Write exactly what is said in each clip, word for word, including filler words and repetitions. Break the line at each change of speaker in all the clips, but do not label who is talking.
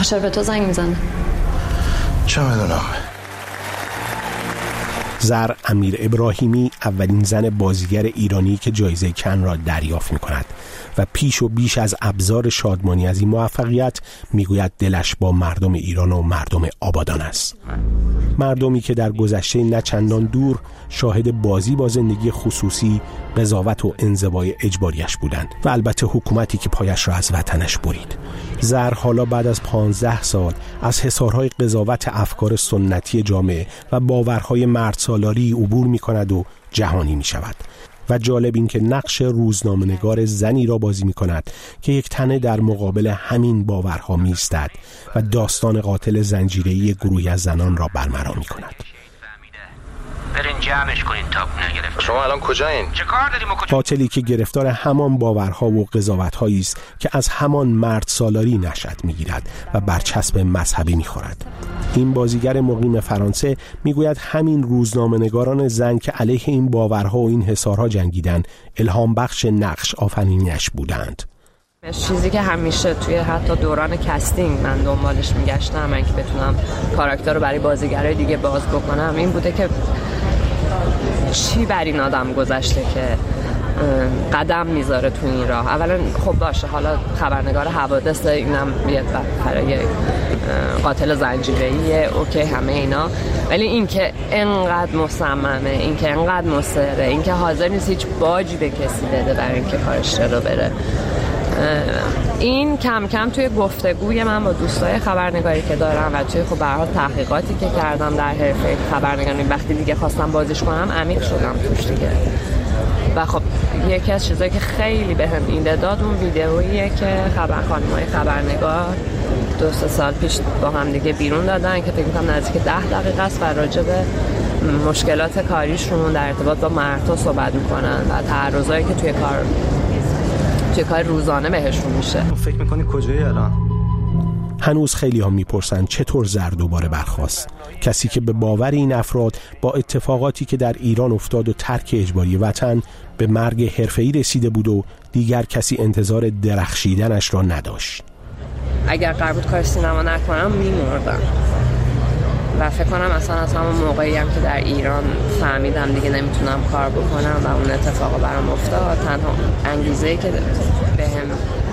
آخه چرا به تو زنگ میزنه؟
چه میدونم.
زر امیر ابراهیمی اولین زن بازیگر ایرانی که جایزه کن را دریافت می‌کند و پیش و بیش از ابزار شادمانی از این موفقیت میگوید دلش با مردم ایران و مردم آبادان است. مردمی که در گذشته نه چندان دور شاهد بازی با زندگی خصوصی، قضاوت و انزوای اجباریش بودند و البته حکومتی که پایش را از وطنش برید. زر حالا بعد از پانزده سال از حصارهای قضاوت افکار سنتی جامعه و باورهای مردسالاری عبور می کند و جهانی می شود. و جالب این که نقش روزنامه‌نگار زنی را بازی می کند که یک تنه در مقابل همین باورها می ایستد و داستان قاتل زنجیره‌ای گروهی از زنان را برملا می کند.
برین جمعش کنین تا نگرفت.
شما الان کجایین؟
چه کار داریم و کجا؟
قاتلی که گرفتار همان باورها و قضاوت‌هایی است که از همان مرد سالاری نشأت می‌گیرد و برچسب مذهبی می‌خورد. این بازیگر مقیم فرانسه میگوید همین روزنامه‌نگاران زن که علیه این باورها و این حصارها جنگیدند الهام بخش نقش آفرینیش بودند.
چیزی که همیشه توی حتی دوران کستینگ من دنبالش میگشتم، من که بتونم کاراکتر رو برای بازیگرای دیگه باز بکنم، این بوده که چی بر این آدم گذشته که قدم میذاره تو این راه. اولا خب باشه، حالا خبرنگار حوادث، اینم یه برای قاتل زنجیره‌ایه، اوکی همه اینا، ولی این که انقدر مصممه، این که انقدر مصره، این که حاضر نیست هیچ باجی به کسی بده برای اینکه کارش جلو بره، این کم کم توی گفتگوی من با دوستای خبرنگاری که دارم و توی خب به هر حال تحقیقاتی که کردم در حرفه خبرنگاری، وقتی دیگه خواستم بازیش کنم عمیق شدم توش دیگه. و خب یکی از چیزایی که خیلی بهم ایده داد اون ویدئوییه که خبر خانم‌های خبرنگار دو سه سال پیش با هم دیگه بیرون دادن که فکر کنم نزدیک ده دقیقه است و راجع به مشکلات کاریشون در ارتباط با مردها صحبت میکنن و تعرضایی که توی کار توی کار روزانه بهشون میشه.
فکر میکنی کجایی الان؟
هنوز خیلی ها میپرسن چطور زر دوباره برخاست، کسی که به باور این افراد با اتفاقاتی که در ایران افتاد و ترک اجباری وطن به مرگ حرفه‌ای رسیده بود و دیگر کسی انتظار درخشیدنش را نداشت.
اگر قرار بود کار سینما نکنم میمردم و فکر کنم اصلا از همون موقعی هم که در ایران فهمیدم دیگه نمیتونم کار بکنم و اون اتفاق برام افتاد، تنها انگیزه‌ای که بهم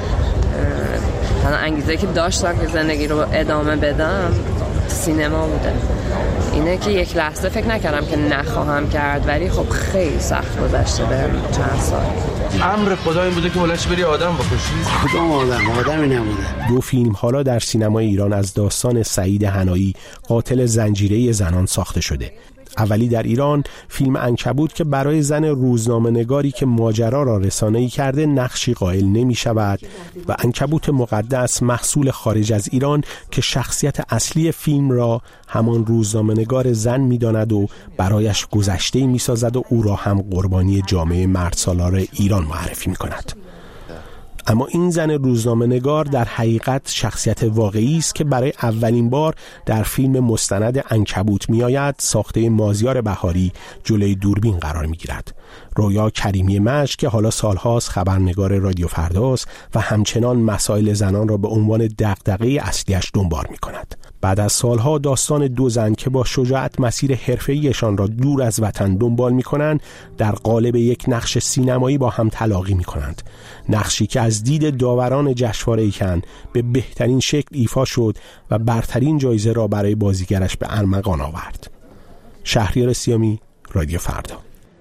تنها انگیزه‌ای که داشتم که زندگی رو ادامه بدم سینما بوده. اینه که یک لحظه فکر نکردم که نخواهم کرد، ولی خب خیلی سخت گذشته بهم چند سال.
امر خدا این بوده که ولش بری آدم بکشی؟
کدوم آدم؟ آدمی نبوده.
دو فیلم حالا در سینمای ایران از داستان سعید حنایی قاتل زنجیره‌ای زنان ساخته شده. اولی در ایران فیلم عنکبوت که برای زن روزنامه نگاری که ماجرا را رسانه‌ای کرده نقشی قائل نمی شود و عنکبوت مقدس محصول خارج از ایران که شخصیت اصلی فیلم را همان روزنامه نگار زن می داند و برایش گذشته‌ای می سازد و او را هم قربانی جامعه مردسالار ایران معرفی می کند. اما این زن روزنامه نگار در حقیقت شخصیت واقعی است که برای اولین بار در فیلم مستند عنکبوت می آید، ساخته مازیار بهاری جلوی دوربین قرار می گیرد. رویا کریمی مشک که حالا سالهاست خبرنگار رادیو فرداست و همچنان مسائل زنان را به عنوان دغدغه اصلیش دنبال می کند. بعد از سالها داستان دو زن که با شجاعت مسیر حرفه‌ایشان را دور از وطن دنبال می کنند در قالب یک نقش سینمایی با هم تلاقی می کنند. نقشی که از دید داوران جشنواره کن به بهترین شکل ایفا شد و برترین جایزه را برای بازیگرش به ارمغان آورد. شهریار سیامی، رادیو فردا.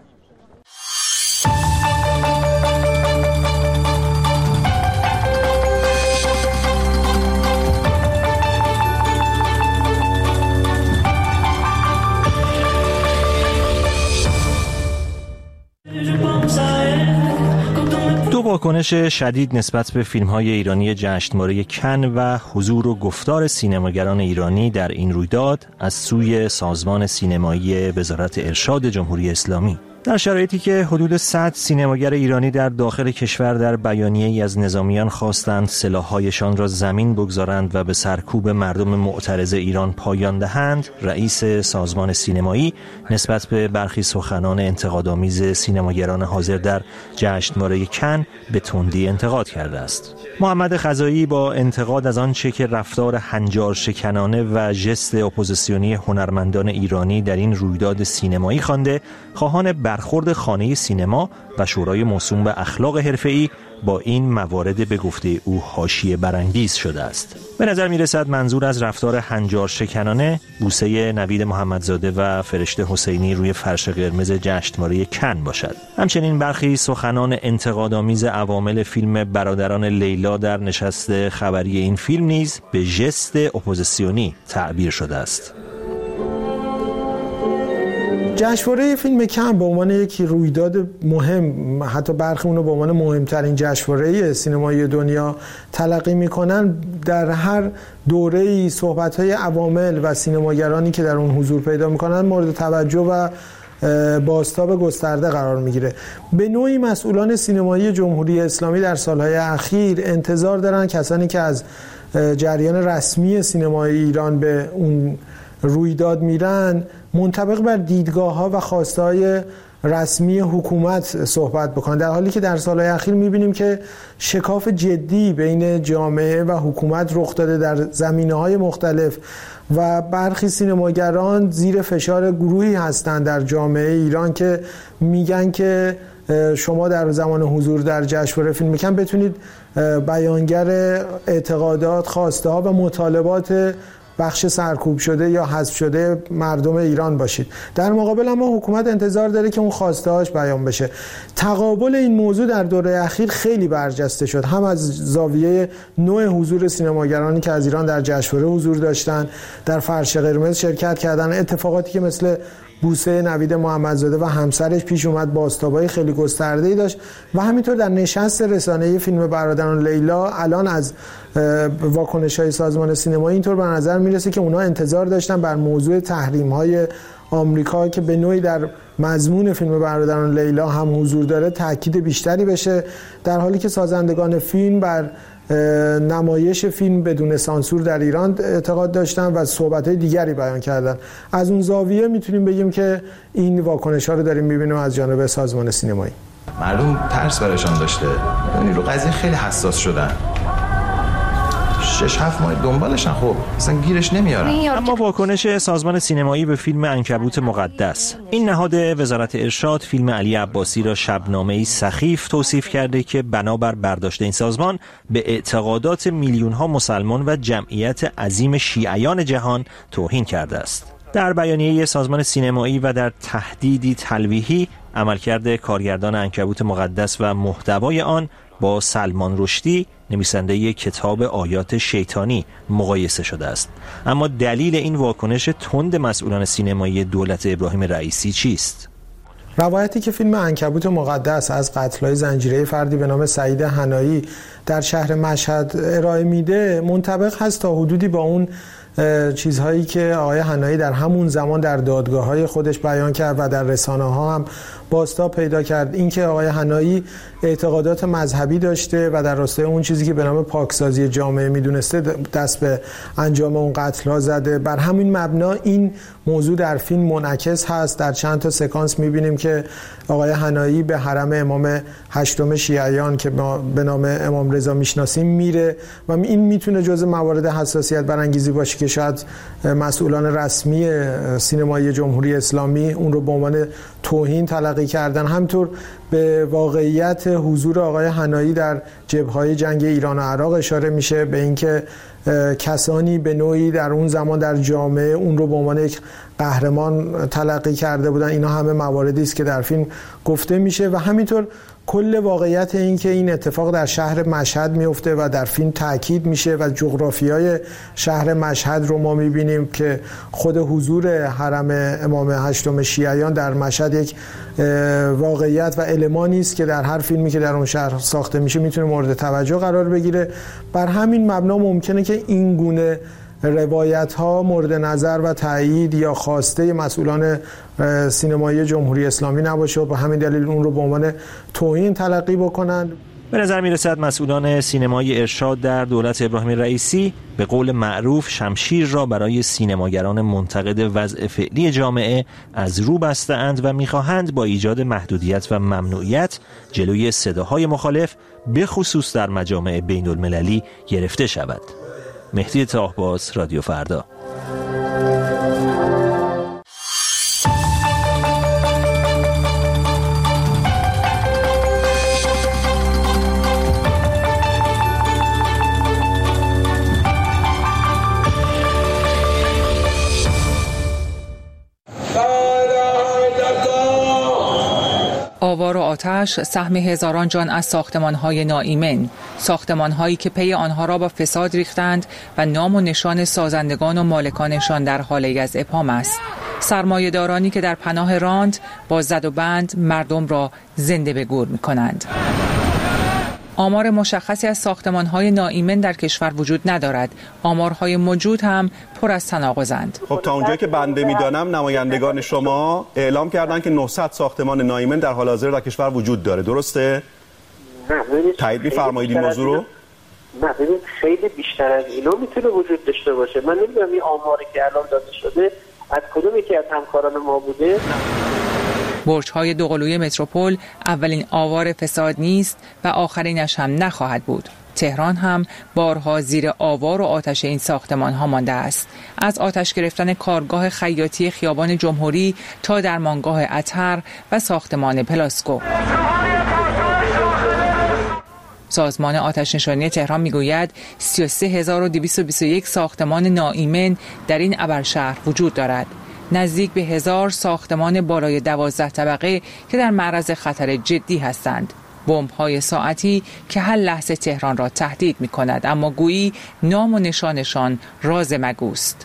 دو واکنش شدید نسبت به فیلم‌های ایرانی جشنواره کن و حضور و گفتار سینماگران ایرانی در این رویداد از سوی سازمان سینمایی وزارت ارشاد جمهوری اسلامی. در شرایطی که حدود صد سینماگر ایرانی در داخل کشور در بیانیه‌ای از نظامیان خواستند سلاح‌هایشان را زمین بگذارند و به سرکوب مردم معترض ایران پایان دهند، رئیس سازمان سینمایی نسبت به برخی سخنان انتقادآمیز سینماگران حاضر در جشنواره کن به تندی انتقاد کرده است. محمد خزایی با انتقاد از آنچه که رفتار هنجار شکنانه و ژست اپوزیسیونی هنرمندان ایرانی در این رویداد سینمایی خوانده، خواهان برخورد خانه سینما و شورای موسوم به اخلاق حرفه‌ای با این موارد به گفته او حاشیه برانگیز شده است. به نظر می‌رسد منظور از رفتار هنجار شکنانه بوسه نوید محمدزاده و فرشته حسینی روی فرش قرمز جشنواره کن باشد. همچنین برخی سخنان انتقادآمیز عوامل فیلم برادران لیلا در نشست خبری این فیلم نیز به ژست اپوزیسیونی تعبیر شده است.
جشنواره فیلم کن به عنوان یک رویداد مهم، حتی برخی اونو به عنوان مهمترین جشنواره سینمایی دنیا تلقی میکنن، در هر دوره‌ای صحبت‌های عوامل و سینماگرانی که در اون حضور پیدا میکنن مورد توجه و بازتاب گسترده قرار میگیره. به نوعی مسئولان سینمایی جمهوری اسلامی در سالهای اخیر انتظار دارن کسانی که از جریان رسمی سینمای ایران به اون رویداد میرن منطبق بر دیدگاه‌ها و خواسته‌های رسمی حکومت صحبت بکنن، در حالی که در سالهای اخیر می‌بینیم که شکاف جدی بین جامعه و حکومت رخ داده در زمینه‌های مختلف و برخی سینماگران زیر فشار گروهی هستند در جامعه ایران که میگن که شما در زمان حضور در جشنواره فیلم کن بتونید بیانگر اعتقادات، خواسته‌ها و مطالبات بخش سرکوب شده یا حذف شده مردم ایران باشید. در مقابل اما حکومت انتظار داره که اون خواسته‌هاش بیان بشه. تقابل این موضوع در دوره اخیر خیلی برجسته شد، هم از زاویه نوع حضور سینماگرانی که از ایران در جشنواره حضور داشتن، در فرش قرمز شرکت کردن، اتفاقاتی که مثل بوسه نوید محمدزاده و همسرش پیش اومد، بازتابای خیلی گسترده‌ای داشت و همینطور در نشست رسانه‌ای فیلم برادران لیلا الان از واکنش‌های سازمان سینمایی اینطور به نظر میرسه که اونا انتظار داشتن بر موضوع تحریم‌های آمریکا که به نوعی در مضمون فیلم برادران لیلا هم حضور داره تاکید بیشتری بشه، در حالی که سازندگان فیلم بر نمایش فیلم بدون سانسور در ایران اعتقاد داشتن و صحبت‌های دیگری بیان کردن. از اون زاویه میتونیم بگیم که این واکنش‌ها رو داریم می‌بینیم از جانب سازمان سینمایی.
مردم ترس برایشان داشته، یعنی رو قضیه خیلی حساس شدن. شش هفت ماه دنبالشن، خب اصلا گیرش نمیارن.
اما واکنش سازمان سینمایی به فیلم عنکبوت مقدس، این نهاد وزارت ارشاد فیلم علی عباسی را شبنامه‌ای سخیف توصیف کرده که بنابر برداشت این سازمان به اعتقادات میلیون‌ها مسلمان و جمعیت عظیم شیعیان جهان توهین کرده است. در بیانیه سازمان سینمایی و در تهدیدی تلویحی، عملکرد کارگردان عنکبوت مقدس و محتوای آن با سلمان رشدی نویسنده کتاب آیات شیطانی مقایسه شده است. اما دلیل این واکنش تند مسئولان سینمایی دولت ابراهیم رئیسی چیست؟
روایتی که فیلم عنکبوت مقدس از قتل‌های زنجیره‌ای فردی به نام سعید حنایی در شهر مشهد ارائه میده منطبق هست تا حدودی با اون چیزهایی که آقای حنایی در همون زمان در دادگاه‌های خودش بیان کرد و در رسانه‌ها هم بازتاب پیدا کرد. اینکه آقای حنایی اعتقادات مذهبی داشته و در راستای اون چیزی که به نام پاکسازی جامعه میدونسته دست به انجام اون قتل‌ها زده. بر همین مبنا این موضوع در فیلم منعکس هست. در چند تا سکانس می‌بینیم که آقای حنایی به حرم امام هشتم شیعیان که به نام امام رضا میشناسیم میره و این میتونه جزء موارد حساسیت برانگیزی باشه که شاید مسئولان رسمی سینمایی جمهوری اسلامی اون رو به عنوان توهین تلقی کردن. همطور به واقعیت حضور آقای حنایی در جبهه‌های جنگ ایران و عراق اشاره میشه، به اینکه کسانی به نوعی در اون زمان در جامعه اون رو به عنوان یک قهرمان تلقی کرده بودن. اینا همه مواردی است که در فیلم گفته میشه و همینطور کل واقعیت این که این اتفاق در شهر مشهد میفته و در فیلم تاکید میشه و جغرافیای شهر مشهد رو ما میبینیم که خود حضور حرم امام هشتم شیعیان در مشهد یک واقعیت و المانی است که در هر فیلمی که در اون شهر ساخته میشه میتونه مورد توجه قرار بگیره. بر همین مبنا ممکنه که این گونه روایت ها مورد نظر و تایید یا خواسته مسئولان سینمایی جمهوری اسلامی نباشه و به همین دلیل اون رو به عنوان توهین تلقی بکنن.
به نظر میرسد مسئولان سینمای ارشاد در دولت ابراهیم رئیسی به قول معروف شمشیر را برای سینماگران منتقد وضع فعلی جامعه از رو بسته‌اند و می‌خواهند با ایجاد محدودیت و ممنوعیت جلوی صداهای مخالف به خصوص در مجامع بین‌المللی گرفته شود. مهدی طاهباز، رادیو فردا.
آوار و آتش سهم هزاران جان از ساختمان‌های ناایمن، ساختمان‌هایی که پی آنها را با فساد ریختند و نام و نشان سازندگان و مالکانشان در حال از ابهام است. سرمایه‌دارانی که در پناه راند با زد و بند مردم را زنده به گور می‌کنند. آمار مشخصی از ساختمان‌های ناایمن در کشور وجود ندارد. آمارهای موجود هم پر از تناقضند.
خب تا اونجایی که بنده می‌دانم نمایندگان شما اعلام کردند که نهصد ساختمان ناایمن در حال حاضر در کشور وجود داره. درسته؟
نه ببینید
تایید می‌فرمایید این موضوع رو؟
نه ببینید خیلی بیشتر از اینا میتونه وجود داشته باشه. من نمی‌دونم این آماری که الان داده شده از کدوم یکی از همکاران ما بوده.
برج‌های دوقلوی متروپول اولین آوار فساد نیست و آخرینش هم نخواهد بود. تهران هم بارها زیر آوار و آتش این ساختمان‌ها مانده است. از آتش گرفتن کارگاه خیاطی خیابان جمهوری تا درمانگاه اطهر و ساختمان پلاسکو. سازمان آتش نشانی تهران میگوید سی و سه هزار و دویست و بیست و یک ساختمان ناایمن در این ابرشهر وجود دارد. نزدیک به هزار ساختمان بالای دوازده طبقه که در معرض خطر جدی هستند. بمب‌های ساعتی که هر لحظه تهران را تهدید می‌کند، اما گویی نام و نشانشان راز مگوست.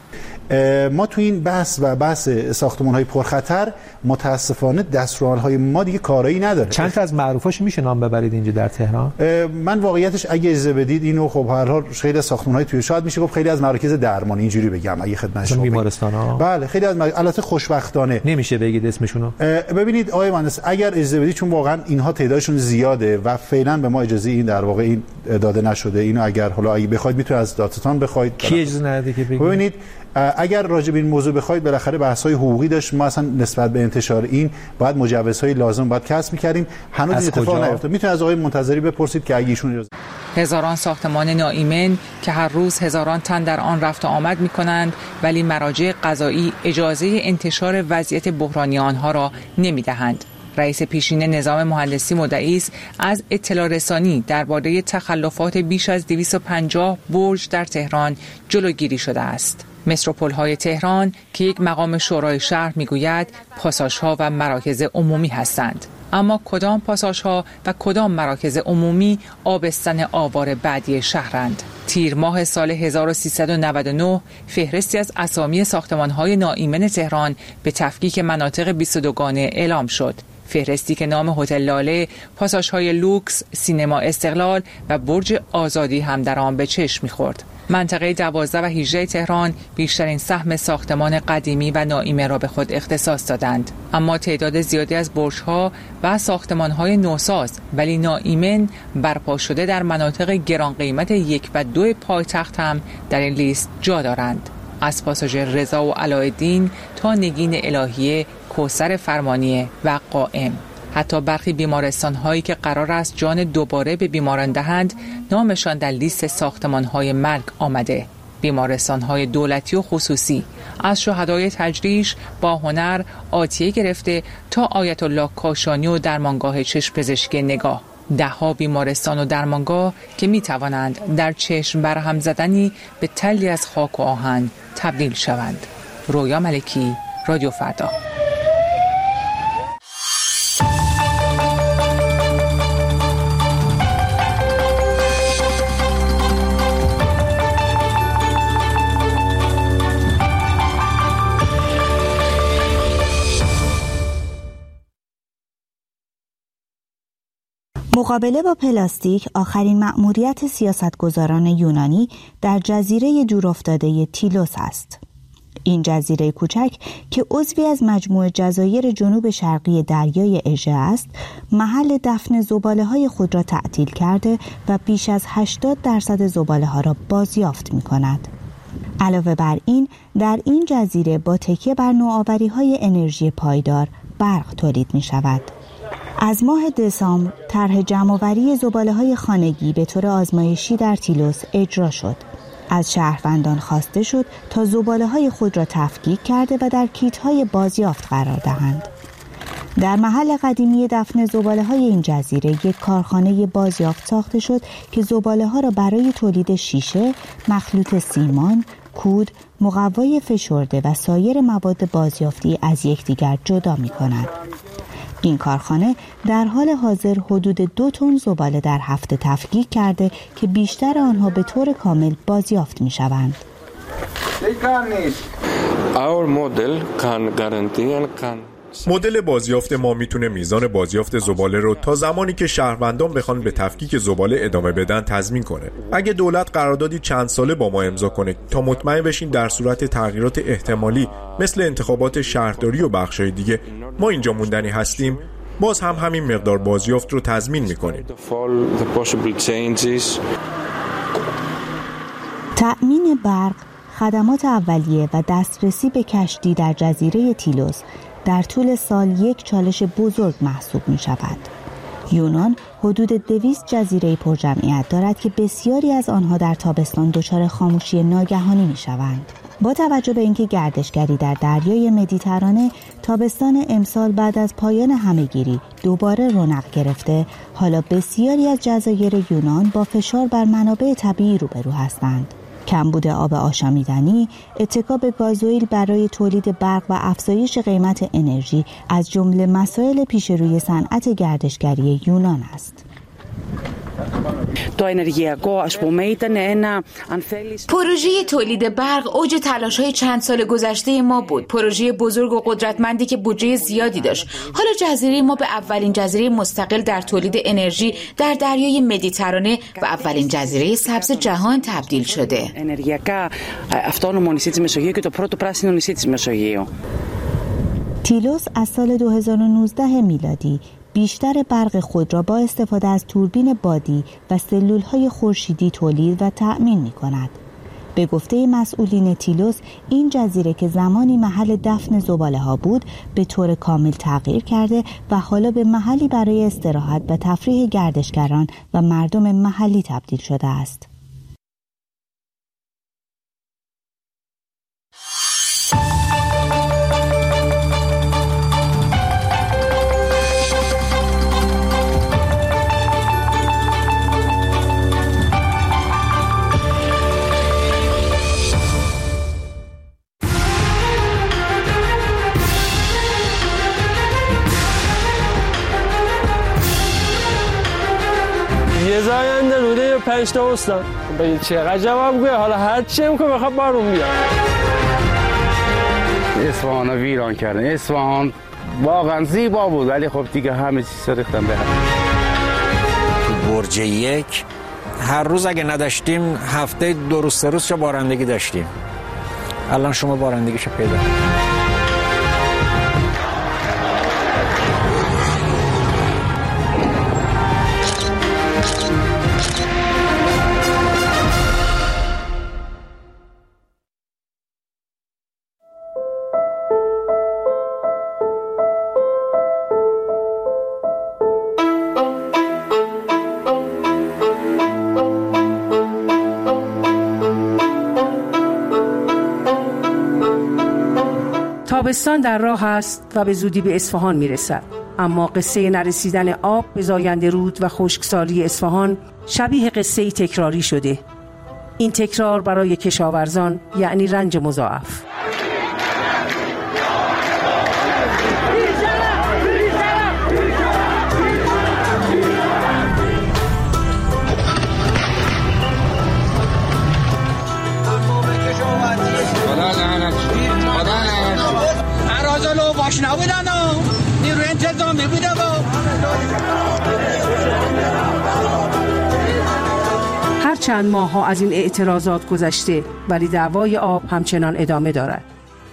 ما تو این بحث و بحث ساختمان‌های پرخطر متاسفانه دستورال‌های ما دیگه کارایی نداره.
چند تا از معروفاش میشه نام ببرید اینجا در تهران؟
من واقعیتش اگه اجازه بدید اینو خب هر حال خیلی از ساختمان‌های توی شاید میشه گفت خیلی از مراکز درمانی اینجوری بگم اگه خدمت شما
بیمارستان‌ها.
بله خیلی از مراکز البته خوشبختانه
نمیشه بگید اسمشونو.
ببینید آقای مهندس اگر اجازه بدید چون واقعا اینها تعدادشون زیاده و فعلا به ما اجازه این در واقع این داده نشده. اینو اگر حالا اگه بخواید میتونید از دادستان بخواید.
کی اجازه نده که بگید؟
ببینید اگر راجع به این موضوع بخواید بالاخره بحث‌های حقوقی داشت. ما اصلا نسبت به انتشار این باید مجوزهای لازم باید کسب می‌کردیم. هنوز این اتفاق نیفتاد. میتونید از آقای منتظری بپرسید که اگه ایشون اجازه.
هزاران ساختمان ناایمن که هر روز هزاران تن در آن رفت و آمد می‌کنند ولی مراجع قضایی اجازه انتشار وضعیت بحرانی آنها را نمی‌دهند. رئیس پیشین نظام مهندسی مدعی است از اطلاع رسانی درباره تخلفات بیش از دویست و پنجاه برج در تهران جلوگیری شده است. متروپول‌های تهران که یک مقام شورای شهر میگوید پاساژها و مراکز عمومی هستند. اما کدام پاساژها و کدام مراکز عمومی آبستن آوار بعدی شهرند؟ تیر ماه سال هزار و سیصد و نود و نه فهرستی از اسامی ساختمان‌های ناایمن تهران به تفکیک مناطق بیست و دو گانه اعلام شد. فهرستی که نام هتل لاله، پاساژهای لوکس، سینما استقلال و برج آزادی هم در آن به چشم می‌خورد. منطقه دوازده و هجده تهران بیشترین سهم ساختمان قدیمی و ناایمن را به خود اختصاص دادند. اما تعداد زیادی از برج‌ها و ساختمان‌های نوساز ولی ناایمن برپا شده در مناطق گران قیمت یک و دو پایتخت هم در این لیست جا دارند. از پاساژ رضا و علایالدین تا نگین الهیه، کوثر فرمانیه و قائم. حتی برخی بیمارستان‌هایی که قرار است جان دوباره به بیماران دهند نامشان در لیست ساختمان‌های مرگ آمده. بیمارستان‌های دولتی و خصوصی از شهدای تجریش با هنر آتیه گرفته تا آیت الله کاشانی و درمانگاه چشم پزشکی نگاه. ده‌ها بیمارستان و درمانگاه که می‌توانند در چشم برهم زدنی به تلی از خاک و آهن تبدیل شوند. رویا ملکی، رادیو فردا.
مقابله با پلاستیک آخرین مأموریت سیاستگزاران یونانی در جزیره دورافتاده تیلوس است. این جزیره کوچک که عضوی از مجموعه جزایر جنوب شرقی دریای اژه است، محل دفن زباله‌های خود را تعطیل کرده و بیش از هشتاد درصد زباله‌ها را بازیافت می‌کند. علاوه بر این، در این جزیره با تکیه بر نوآوری‌های انرژی پایدار برق تولید می‌شود. از ماه دسامبر طرح جمع‌آوری زباله‌های خانگی به طور آزمایشی در تیلوس اجرا شد. از شهروندان خواسته شد تا زباله‌های خود را تفکیک کرده و در کیت‌های بازیافت قرار دهند. در محل قدیمی دفن زباله‌های این جزیره یک کارخانه بازیافت ساخته شد که زباله‌ها را برای تولید شیشه، مخلوط سیمان، کود، مقوای فشرده و سایر مواد بازیافتی از یکدیگر جدا می‌کند. این کارخانه در حال حاضر حدود دو تن زباله در هفته تفکیک کرده که بیشتر آنها به طور کامل بازیافت می شوند.
مدل بازیافت ما میتونه میزان بازیافت زباله رو تا زمانی که شهروندان بخوان به تفکیک زباله ادامه بدن تضمین کنه. اگه دولت قراردادی چند ساله با ما امضا کنه تا مطمئن بشین در صورت تغییرات احتمالی مثل انتخابات شهرداری و بخشای دیگه ما اینجا موندنی هستیم، باز هم همین مقدار بازیافت رو تضمین میکنیم.
تأمین برق، خدمات اولیه و دسترسی به کشتی در جزیره تیلوس در طول سال یک چالش بزرگ محسوب می شود. یونان حدود دویست جزیره پرجمعیت دارد که بسیاری از آنها در تابستان دچار خاموشی ناگهانی می شوند. با توجه به اینکه گردشگری در دریای مدیترانه تابستان امسال بعد از پایان همهگیری دوباره رونق گرفته، حالا بسیاری از جزایر یونان با فشار بر منابع طبیعی روبرو هستند. کمبود آب آشامیدنی، اتکا به گازوئیل برای تولید برق و افزایش قیمت انرژی از جمله مسائل پیش روی صنعت گردشگری یونان است.
پروژه تولید برق اوج تلاش‌های چند سال گذشته ما بود. پروژه بزرگ و قدرتمندی که بودجه زیادی داشت. حالا جزیره ما به اولین جزیره مستقل در تولید انرژی در دریای مدیترانه و اولین جزیره سبز جهان تبدیل شده.
تیلوس از سال دو هزار و نوزده میلادی بیشتر برق خود را با استفاده از توربین بادی و سلول‌های خورشیدی تولید و تأمین می‌کند. به گفته مسئولین تیلوس، این جزیره که زمانی محل دفن زباله‌ها بود، به طور کامل تغییر کرده و حالا به محلی برای استراحت و تفریح گردشگران و مردم محلی تبدیل شده است.
یه زاینده روده پنج تا استان بگید چقدر جواب گوه، حالا هر چی هم که بخواب بارون بیاد.
اصفهان رو ویران کردن. اصفهان واقعا زیبا بود ولی خب دیگه همه چیز رو ریختن به هم.
تو برج یک هر روز اگه نداشتیم هفته دو روز سه روز چه بارندگی داشتیم. الان شما بارندگیشو پیدا
تابستان در راه است و به زودی به اصفهان میرسد، اما قصه نرسیدن آب به زاینده رود و خشکسالی اصفهان شبیه قصه تکراری شده. این تکرار برای کشاورزان یعنی رنج مضاعف.
باش نبودن نیروی انتظامی بوده با
چند ماه ها از این اعتراضات گذشته ولی دعوای آب همچنان ادامه دارد.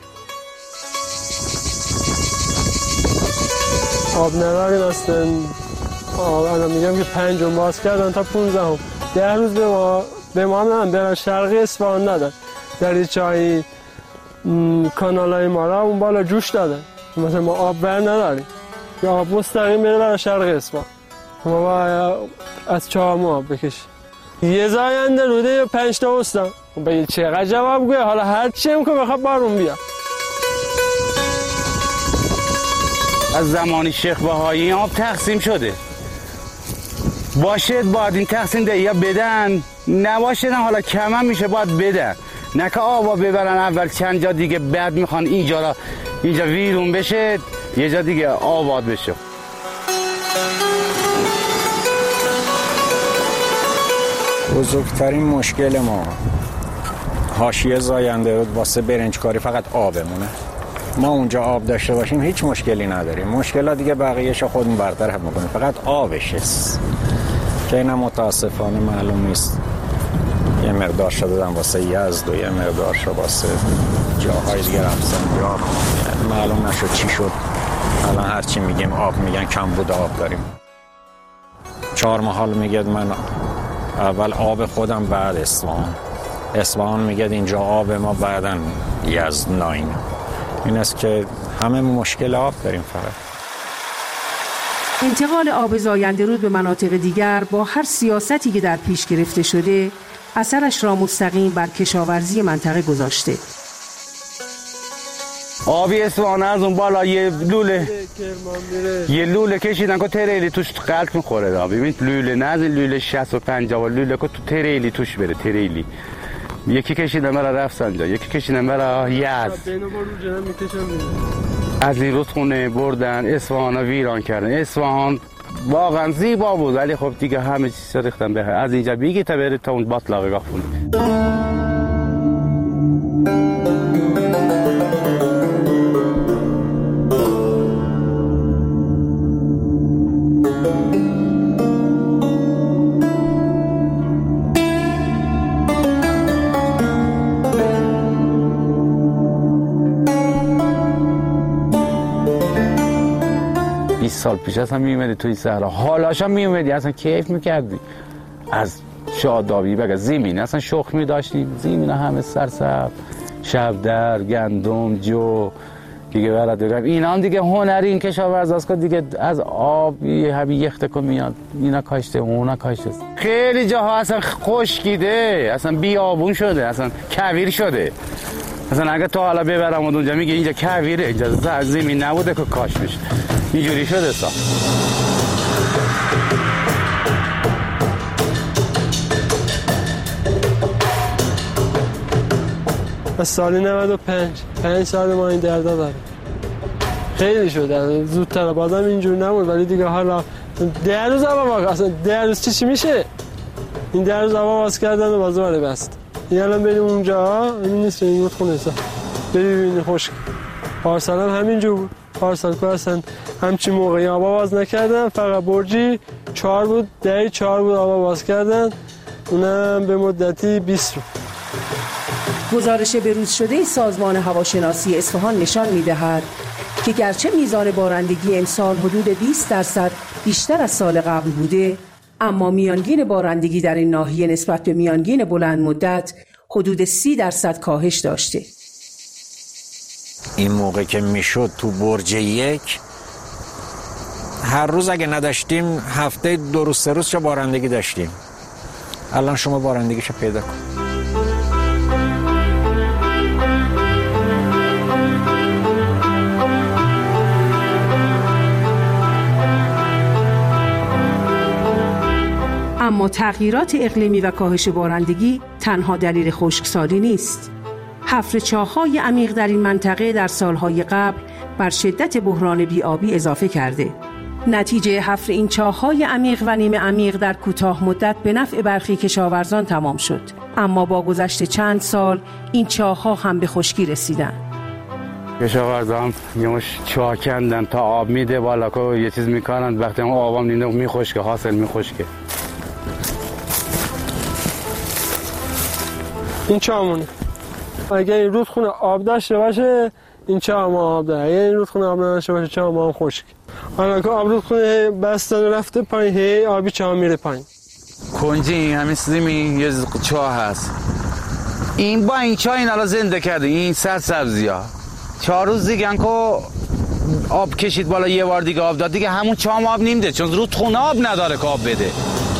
آب نداریم اصلا. الان میگم که پنجم باز کردن تا پونزدهم. ده روز به ما به ما هم برن شرقی اصفهان ندن. دریچه‌های کانالای ما را اون بالا جوش دادن. مثلا ما آب بر نداریم. یا آب مستقیم میره برای شرقی اصفهان. ما باید از چهارم آب بکشیم. یه زاینده روده یا پنج تا استان. به چقدر جواب گویه؟ حالا هر چی هم که بخواد بارون بیاد.
از زمانی شیخ بهایی آب تقسیم شده. باشه باید این تقسیم ده یا بدن، نباشه حالا کم هم میشه باید بدن. نه که آبا ببرن اول چند جا دیگه بعد میخوان اینجا را اینجا ویرون بشه یه جا دیگه آباد بشه.
بزرگترین مشکل ما حاشیه زاینده رود واسه برنجکاری فقط آبمونه. ما اونجا آب داشته باشیم هیچ مشکلی نداریم. مشکلات دیگه بقیه‌شو خودمون برطرف میکنیم. فقط آبش است که اینا متاسفانه معلوم نیست. یه مقدار شده دادن واسه یزد و یه مقدار شده واسه جاهای دیگه رفتن جا معلوم نشد چی شد. الان هرچی میگیم آب میگن کم بود آب داریم. چهار محال میگه من اول آب خودم بعد اصفهان. اصفهان میگه اینجا آب ما بعدن یزد ناین. این است که همه مشکل آب داریم. فقط
انتقال آب زاینده رود به مناطق دیگر با هر سیاستی که در پیش گرفته شده اثرش را مستقیم بر کشاورزی منطقه گذاشته.
آبی اصفهان از اون بالا یه لوله یه لوله کشیدن که تریلی توش قلط میخوره. دا ببین لوله نه از لوله شصت و پنجاه و لوله که تو تریلی توش بره. تریلی یکی کشیدن برای رفسنجان، یکی کشیدن برای یزد. از این رودخونه بردن اصفهان رو ویران کردن. اصفهان واقعا زیبا بود ولی خب دیگه همه چیز ریختن به از اینجا بیگی تا بره تا اون باطلاقه خونه. بیست سال پیش اصلا میومدی توی صحرا، حالاش هم میومدی اصلا کیف میکردی از شادابی بگه. زمین اصلا شخمی داشتیم، زمین همه سرسبز، شبدر، گندم، جو دیگه برات بگم. اینا هم دیگه هنری این کشاورز است که دیگه از آب همین یخته که میاد اینا کاشته اونا کاشته. خیلی جاها اصلا خشکیده، اصلا بیابون شده، اصلا کویر شده. اصلا اگه تا حالا ببرم اونجا میگه اینجا کویره، اینجا زمین نبوده که کاش بشه. اینجوری شده سا.
از سالی نود و پنج پنج سال ما این دردا داریم. خیلی شده زودتر بازم اینجور نبود ولی دیگه حالا ده روز آبا اصلا ده روز چی چی میشه؟ این ده روز آبا باز کردن و باز باره بست. این الان بریم اونجا این نیست این بود خونه سا بری ببینی خشک. پارسال هم همینجور بود. پارسال که اصلا همچین موقعی آبا باز نکردن، فقط برجی چهار بود، دهی چهار بود آبا باز کردن، اونم به مدتی بیست رو.
گزارش بروز شده سازمان هواشناسی اصفهان نشان می‌دهد که گرچه میزان بارندگی امسال حدود بیست درصد بیشتر از سال قبل بوده، اما میانگین بارندگی در این ناحیه نسبت به میانگین بلند مدت حدود سی درصد کاهش داشته.
این موقع که میشد تو برج یک هر روز اگه نداشتیم هفته دو روز سه روز چه بارندگی داشتیم. الان شما بارندگیشو پیدا کن.
اما تغییرات اقلیمی و کاهش بارندگی تنها دلیل خشکسالی نیست. حفر چاه‌های عمیق در این منطقه در سالهای قبل بر شدت بحران بی‌آبی اضافه کرده. نتیجه حفر این چاه‌های عمیق و نیمه عمیق در کوتاه مدت به نفع برخی کشاورزان تمام شد، اما با گذشت چند سال این چاه‌ها هم به خشکی رسیدن.
کشاورزان یه مش چاه کندن تا آب میده بالا که یه چیز میکنن، وقتی اون آبام دیده میخشکه، حاصل میخشکه.
این چامونه. اگه این رودخونه آب داشته باشه این چام آب داره، اگه این رودخونه آب نداشته باشه چام هم خشک. حالا که آب رودخونه بسته رفته پایین، هی آبی چام میره پایین.
کنجی همین زمین یه چاه هست، این با این چاه این الان زنده کرده این سرسبزی ها. چهار روز دیگه که آب کشید بالا یه بار دیگه آب داد دیگه همون چام آب نیمده، چون رودخونه آب نداره که آب بده.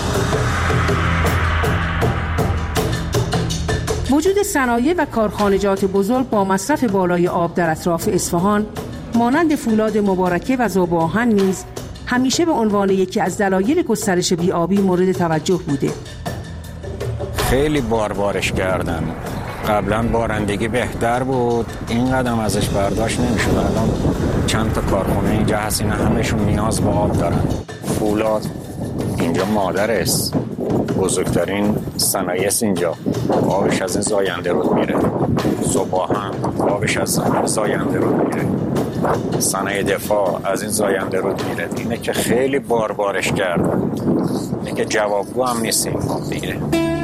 وجود صنایع و کارخانجات بزرگ با مصرف بالای آب در اطراف اصفهان مانند فولاد مبارکه و ذوب‌آهن نیز همیشه به عنوان یکی از دلایل گسترش بی‌آبی مورد توجه بوده.
خیلی باربارش کردن. قبلا بارندگی بهتر بود، این قدم ازش برداشت نمیشد. الان چند تا کارخونه اینجا هست، اینا همشون نیاز به آب دارن. فولاد اینجا مادر است، بزرگترین صنایع است اینجا، آبش از این زاینده رود میره. ذوب‌آهن آبش از زاینده رود میره. صنایع دفاع از این زاینده رود میره. اینه که خیلی باربارش کردن، اینه که جوابگو هم نیستیم دیگه.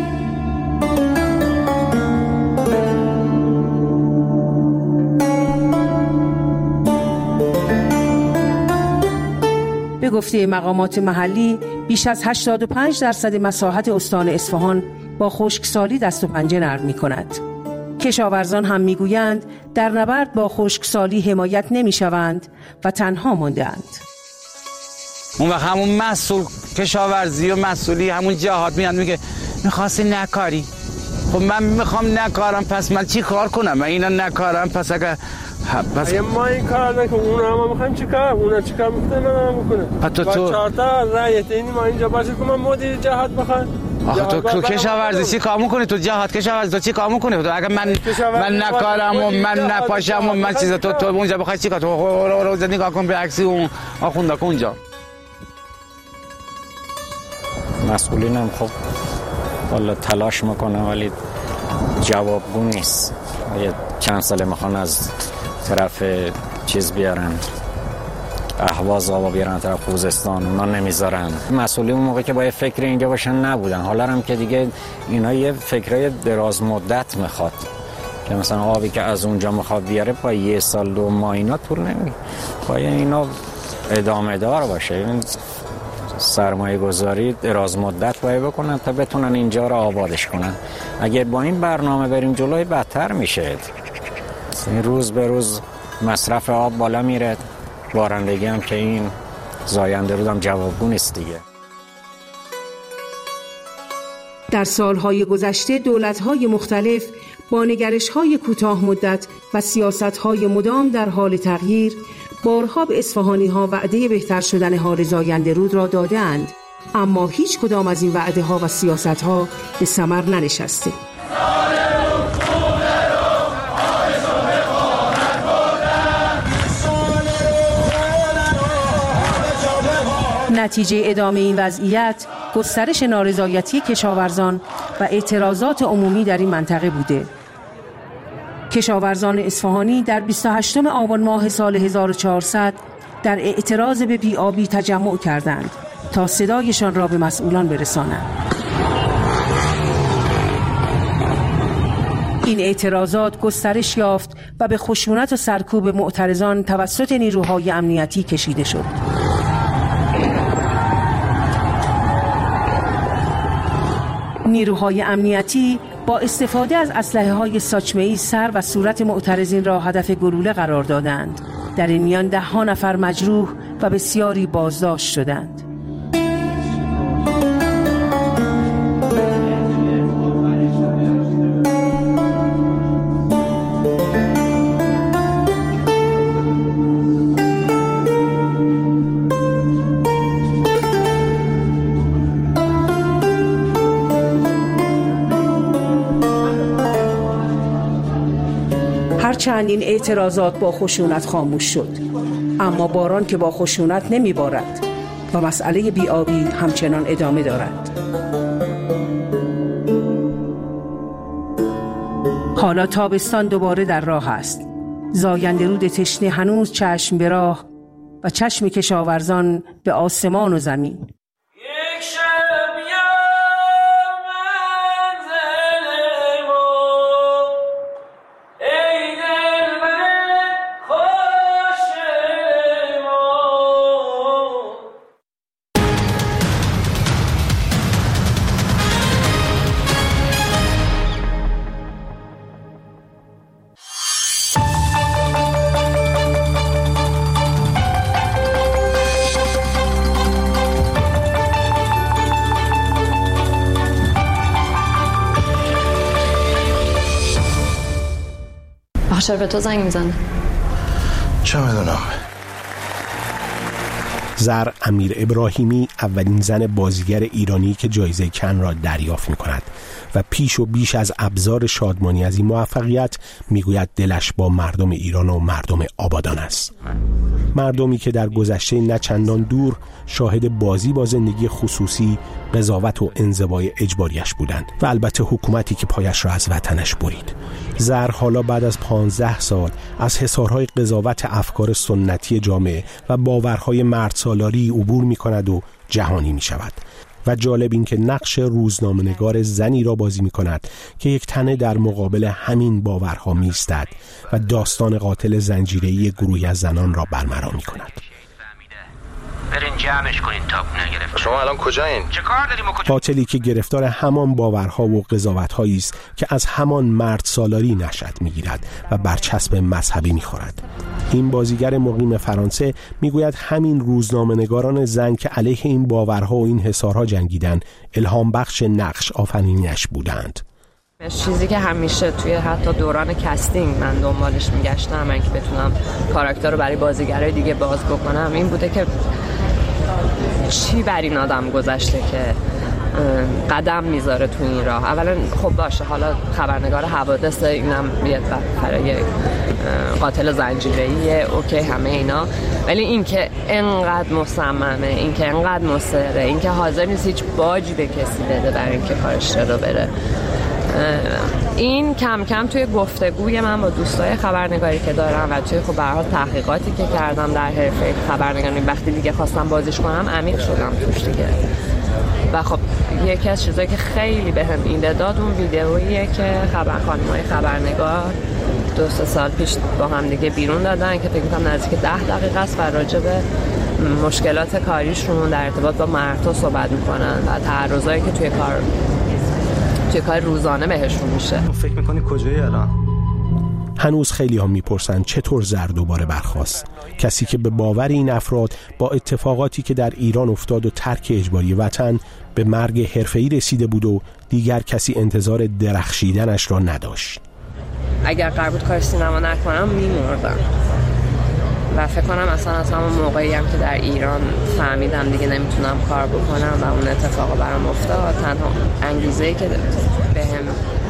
به گفته مقامات محلی بیش از هشتاد و پنج درصد مساحت استان اصفهان با خشکسالی دست و پنجه نرم می کند. کشاورزان هم می گویند در نبرد با خشکسالی حمایت نمی شوند و تنها مانده‌اند.
اون وقت همون مسئول کشاورزی و مسئولی همون جهات میاد میگه میخواستی نکاری. خب من میخوام نکارم، پس من چی کار کنم؟ من اینا نکارم، پس اگر
پس اگه ما این کار نکنم اونا هم میخوایم چی کار؟ اونا چی کار میکنه من هم میکنه.
تو تو
چهار تا رایت این ما اینجا باشه که من مدیر جهات بخوام.
آخه تو تو کشاورزی چی کار میکنی؟ تو جهات کشاورزی تو چی کار میکنی؟ تو اگر من من نکارم و من نپاشم و من چیزا تو تو اونجا بخوای چی کار؟ تو رو رو نگاه کن به عکس اون آخونده اونجا.
مسئولینم خب والا تلاش میکنه ولی جوابگو نیست. یه چند ساله میخوان از طرف چیز بیارن، اهواز آبا بیارن طرف خوزستان، اونا نمیذارن. مسئولی اون موقع که با یه فکر اینجا باشن نبودن، حالا هم که دیگه اینا یه فکرای دراز مدت میخواد که مثلا آبی که از اونجا میخواد بیاره پا یه سال دو ماه اینا طول نمیگه، پای اینا ادامه دار باشه. این سرمایه گذاری دراز مدت باید بکنن تا بتونن اینجا رو آبادش کنن. اگه با این برنامه بریم جلوی بدتر میشه. این روز به روز مصرف آب بالا میره، بارندگی هم که این زاینده رود هم جوابگو نیست دیگه.
در سالهای گذشته دولت‌های مختلف با نگرش‌های کوتاه مدت و سیاست‌های مدام در حال تغییر بارها به اصفهانی‌ها وعده بهتر شدن حال زاینده رود را داده‌اند، اما هیچ کدام از این وعده‌ها و سیاست‌ها به ثمر ننشسته. نتیجه ادامه این وضعیت گسترش نارضایتی کشاورزان و اعتراضات عمومی در این منطقه بوده. کشاورزان اصفهانی در بیست و هشتم آبان ماه سال هزار و چهارصد در اعتراض به بی‌آبی تجمع کردند تا صدایشان را به مسئولان برسانند. این اعتراضات گسترش یافت و به خشونت و سرکوب معترضان توسط نیروهای امنیتی کشیده شد. نیروهای امنیتی با استفاده از اسلحه‌های ساچمه‌ای سر و صورت معترضین را هدف گلوله قرار دادند. در این میان ده ها نفر مجروح و بسیاری بازداشت شدند. هرچند این اعتراضات با خشونت خاموش شد، اما باران که با خشونت نمی بارد و مسئله بی‌آبی همچنان ادامه دارد. حالا تابستان دوباره در راه است. زاینده رود تشنه هنوز چشم به راه و چشم کشاورزان به آسمان و زمین.
چرا به تو زنگ میزنه؟
چه میدونم.
زر امیر ابراهیمی اولین زن بازیگر ایرانی که جایزه کن را دریافت می‌کند و پیش و بیش از ابزار شادمانی از این موفقیت میگوید دلش با مردم ایران و مردم آبادان است. مردمی که در گذشته نه چندان دور شاهد بازی با زندگی خصوصی، قضاوت و انزوای اجباریش بودند و البته حکومتی که پایش را از وطنش برید. زر حالا بعد از پانزده سال از حصارهای قضاوت افکار سنتی جامعه و باورهای مردسالاری عبور می‌کند و جهانی می‌شود. و جالب این که نقش روزنامه‌نگار زنی را بازی می‌کند که یک تنه در مقابل همین باورها می‌ایستد و داستان قاتل زنجیره‌ای گروهی از زنان را برملا می‌کند.
برین جمعش کنین تا نگرفت.
شما الان کجایین؟
چه کار داریم و کجا؟
قاتلی که گرفتار همان باورها و قضاوت‌هایی است که از همان مرد سالاری نشأت می‌گیرد و برچسب مذهبی می‌خورد. این بازیگر مقیم فرانسه میگوید همین روزنامه‌نگاران زن که علیه این باورها و این حصارها جنگیدند الهام بخش نقش آفرینیش بودند.
چیزی که همیشه توی حتی دوران کستینگ من دنبالش میگشتم من که بتونم کاراکتر رو برای بازیگرای دیگه باز بکنم این بوده که چی بر این آدم گذشته که قدم میذاره تو این راه. اولا خب باشه حالا خبرنگار حوادث اینم بیاد برای قاتل زنجیره‌ای اوکی همه اینا، ولی این که انقدر مصممه، این که انقدر مصره، این که حاضر نیست هیچ باجی به کسی بده برای اینکه کارش رو بره، این کم کم توی گفتگوی من با دوستای خبرنگاری که دارم و توی خب به هر حال تحقیقاتی که کردم در حرفه خبرنگاری وقتی دیگه خواستم بازیش کنم عمیق شدم توش دیگه. و خب یکی از چیزایی که خیلی بهم ایده داد اون ویدئوییه که خبر خانم‌های خبرنگار دو سه سال پیش با هم دیگه بیرون دادن که فکر می‌کنم نزدیک ده دقیقه است و راجع به مشکلات کاریشون در ارتباط با مردها صحبت می‌کنن و تعرضایی که توی کار توی کار روزانه بهشون میشه.
فکر می‌کنی کجایی الان؟
هنوز خیلی ها میپرسن چطور زر دوباره برخاست، کسی که به باور این افراد با اتفاقاتی که در ایران افتاد و ترک اجباری وطن به مرگ حرفه‌ای رسیده بود و دیگر کسی انتظار درخشیدنش را نداشت.
اگر قرار بود کار سینما نکنم میمردم و فکر کنم اصلا از همون موقعی هم که در ایران فهمیدم دیگه نمیتونم کار بکنم و اون اتفاق برام افتاد تنها انگیزه‌ای که بهم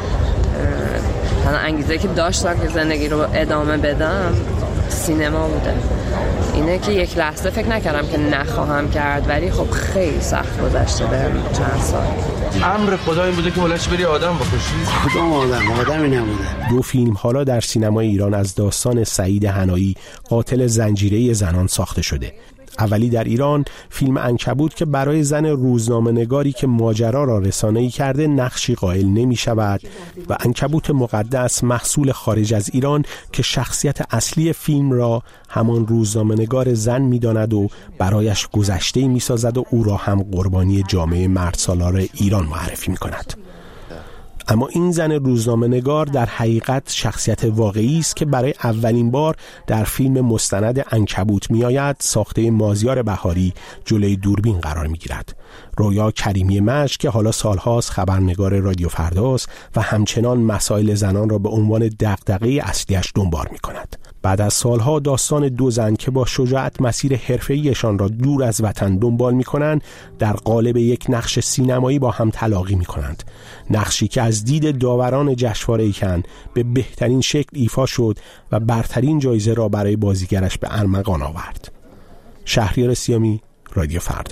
تنها انگیزه‌ای که داشتم که زندگی رو ادامه بدم سینما بوده. اینه که یک لحظه فکر نکردم که نخواهم کرد، ولی خب خیلی سخت گذشته بهم چند سال.
امر خدا این بوده که ولش بری آدم بکشی؟
کدوم آدم؟ آدمی نبوده.
دو فیلم حالا در سینمای ایران از داستان سعید حنایی قاتل زنجیره‌ای زنان ساخته شده. اولی در ایران فیلم عنکبوت که برای زن روزنامه‌نگاری که ماجرا را رسانه‌ای کرده نقشی قائل نمی‌شود و عنکبوت مقدس محصول خارج از ایران که شخصیت اصلی فیلم را همان روزنامه‌نگار زن می‌داند و برایش گذشته‌ای می‌سازد و او را هم قربانی جامعه مردسالار ایران معرفی می‌کند. اما این زن روزنامه‌نگار در حقیقت شخصیت واقعی است که برای اولین بار در فیلم مستند عنکبوت میآید، ساخته مازیار بهاری جلوی دوربین قرار میگیرد. رویا کریمی مشک که حالا سالهاست خبرنگار رادیو فرداست و همچنان مسائل زنان را به عنوان دغدغه اصلیش دنبال می‌کند. بعد از سالها داستان دو زن که با شجاعت مسیر حرفه‌ایشان را دور از وطن دنبال می‌کنند در قالب یک نقش سینمایی با هم تلاقی می‌کنند. نقشی که از دید داوران جشنواره کن به بهترین شکل ایفا شد و برترین جایزه را برای بازیگرش به ارمغان آورد. شهریار سیامی، رادیو فردا.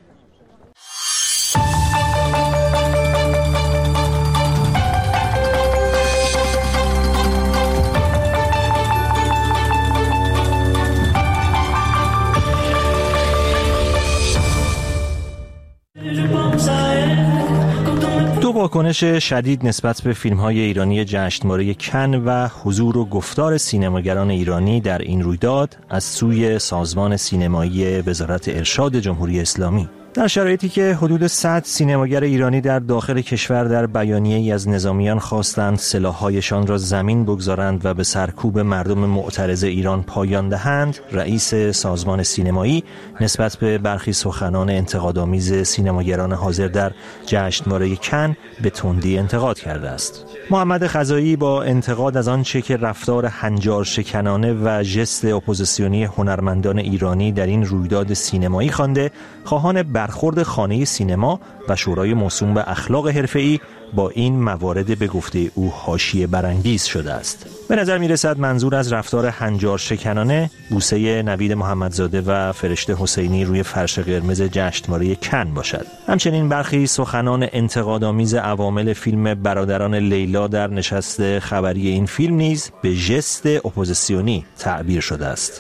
دو واکنش شدید نسبت به فیلم‌های ایرانی جشنواره کن و حضور و گفتار سینماگران ایرانی در این رویداد از سوی سازمان سینمایی وزارت ارشاد جمهوری اسلامی. در شرایطی که حدود صد سینماگر ایرانی در داخل کشور در بیانیه‌ای از نظامیان خواستند سلاح‌هایشان را زمین بگذارند و به سرکوب مردم معترض ایران پایان دهند، رئیس سازمان سینمایی نسبت به برخی سخنان انتقادآمیز سینماگران حاضر در جشنواره کن به تندی انتقاد کرده است. محمد خزایی با انتقاد از آنچه که رفتار هنجار شکنانه و ژست اپوزیسیونی هنرمندان ایرانی در این رویداد سینمایی خوانده، خواهان برخورد خانه سینما و شورای موسوم به اخلاق حرفه‌ای با این موارد به گفته او حاشیه برانگیز شده است. به نظر می رسد منظور از رفتار هنجار شکنانه بوسه نوید محمدزاده و فرشته حسینی روی فرش قرمز جشنواره کن باشد. همچنین برخی سخنان انتقادآمیز عوامل فیلم برادران لیلا در نشست خبری این فیلم نیز به ژست اپوزیسیونی تعبیر شده است.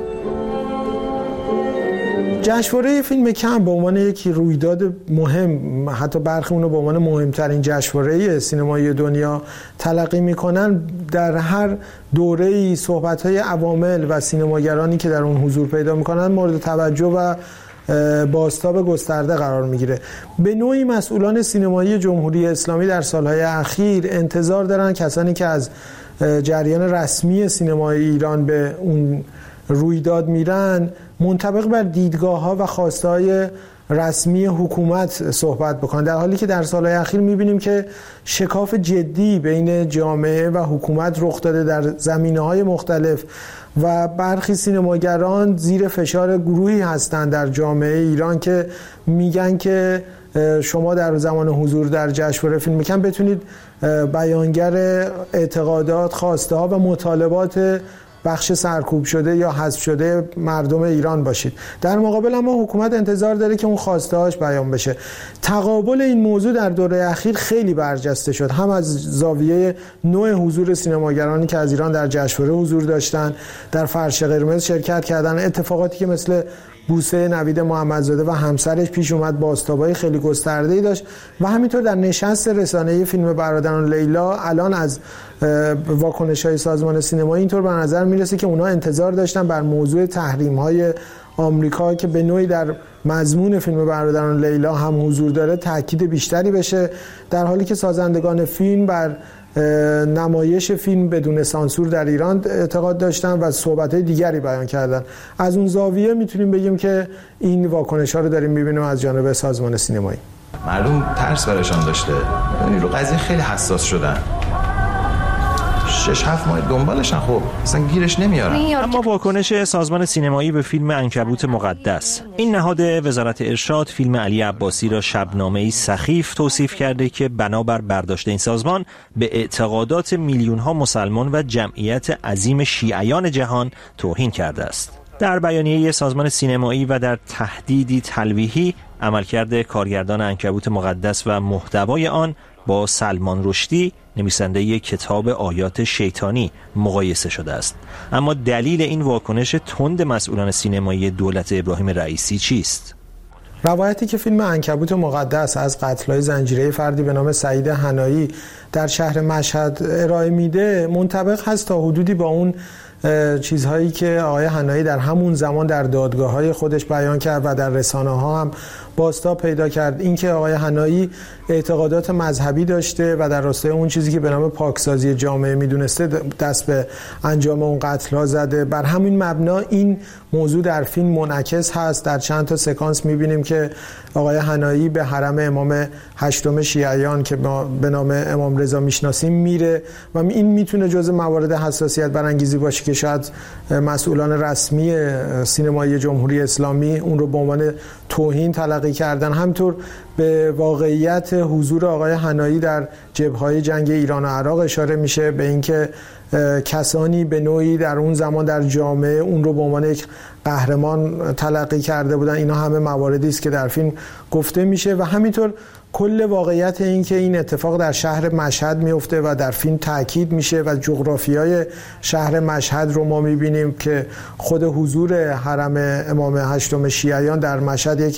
جشنواره فیلم کن به عنوان یک رویداد مهم، حتی برخی اونو به عنوان مهمترین جشنواره سینمایی دنیا تلقی میکنن، در هر دوره‌ای صحبت‌های عوامل و سینماگرانی که در اون حضور پیدا میکنن مورد توجه و بازتاب گسترده قرار میگیره. به نوعی مسئولان سینمایی جمهوری اسلامی در سالهای اخیر انتظار دارن کسانی که از جریان رسمی سینمای ایران به اون رویداد میرن منطبق بر دیدگاه‌ها و خواسته‌های رسمی حکومت صحبت بکنن، در حالی که در سالهای اخیر می‌بینیم که شکاف جدی بین جامعه و حکومت رخ داده در زمینه‌های مختلف و برخی سینماگران زیر فشار گروهی هستند در جامعه ایران که میگن که شما در زمان حضور در جشنواره فیلم کن بتونید بیانگر اعتقادات، خواسته‌ها و مطالبات بخش سرکوب شده یا حذف شده مردم ایران باشید. در مقابل اما حکومت انتظار داره که اون خواسته‌هاش بیان بشه. تقابل این موضوع در دوره اخیر خیلی برجسته شد، هم از زاویه نوع حضور سینماگرانی که از ایران در جشنواره حضور داشتن، در فرش قرمز شرکت کردن، اتفاقاتی که مثل بوسه نوید محمدزاده و همسرش پیش اومد بازتابای خیلی گسترده‌ای داشت و همینطور در نشست رسانه‌ای فیلم برادران لیلا الان از واکنش‌های سازمان سینمایی اینطور به نظر میرسه که اونا انتظار داشتن بر موضوع تحریم‌های آمریکا که به نوعی در مضمون فیلم برادران لیلا هم حضور داره تاکید بیشتری بشه، در حالی که سازندگان فیلم بر نمایش فیلم بدون سانسور در ایران اعتقاد داشتن و صحبت‌های دیگری بیان کردن. از اون زاویه میتونیم بگیم که این واکنش‌ها رو داریم می‌بینیم از جانب سازمان سینمایی.
مردم ترس برشان داشته، یعنی رو قضیه خیلی حساس شدن. شش هفت ماه دنبالشن، خب اصلا گیرش نمیارن.
اما واکنش سازمان سینمایی به فیلم عنکبوت مقدس، این نهاد وزارت ارشاد فیلم علی عباسی را شبنامه‌ای سخیف توصیف کرده که بنابر برداشت این سازمان به اعتقادات میلیون‌ها مسلمان و جمعیت عظیم شیعیان جهان توهین کرده است. در بیانیه سازمان سینمایی و در تهدیدی تلویحی، عملکرد کارگردان عنکبوت مقدس و محتوای آن با سلمان رشدی نویسنده کتاب آیات شیطانی مقایسه شده است. اما دلیل این واکنش تند مسئولان سینمایی دولت ابراهیم رئیسی چیست؟
روایتی که فیلم عنکبوت مقدس از قتل‌های زنجیره‌ای فردی به نام سعید حنایی در شهر مشهد ارائه میده منطبق هست تا حدودی با اون چیزهایی که آقای حنایی در همون زمان در دادگاه‌های خودش بیان کرد و در رسانه‌ها هم بازتاب پیدا کرد. اینکه آقای حنایی اعتقادات مذهبی داشته و در راستای اون چیزی که به نام پاکسازی جامعه میدونسته دست به انجام اون قتل‌ها زده. بر همین مبنا این موضوع در فیلم منعکس هست. در چند تا سکانس می‌بینیم که آقای حنایی به حرم امام هشتم شیعیان که به نام امام رضا میشناسیم میره و این میتونه جزء موارد حساسیت برانگیزی باشه که شاید مسئولان رسمی سینمایی جمهوری اسلامی اون رو به عنوان توهین تلقی کردن. همینطور به واقعیت حضور آقای حنایی در جبهه‌های جنگ ایران و عراق اشاره میشه، به اینکه کسانی به نوعی در اون زمان در جامعه اون رو به عنوان یک قهرمان تلقی کرده بودن. اینا همه مواردی است که در فیلم گفته میشه و همینطور کل واقعیت این که این اتفاق در شهر مشهد میفته و در فیلم تاکید میشه و جغرافیای شهر مشهد رو ما میبینیم که خود حضور حرم امام هشتم شیعیان در مشهد یک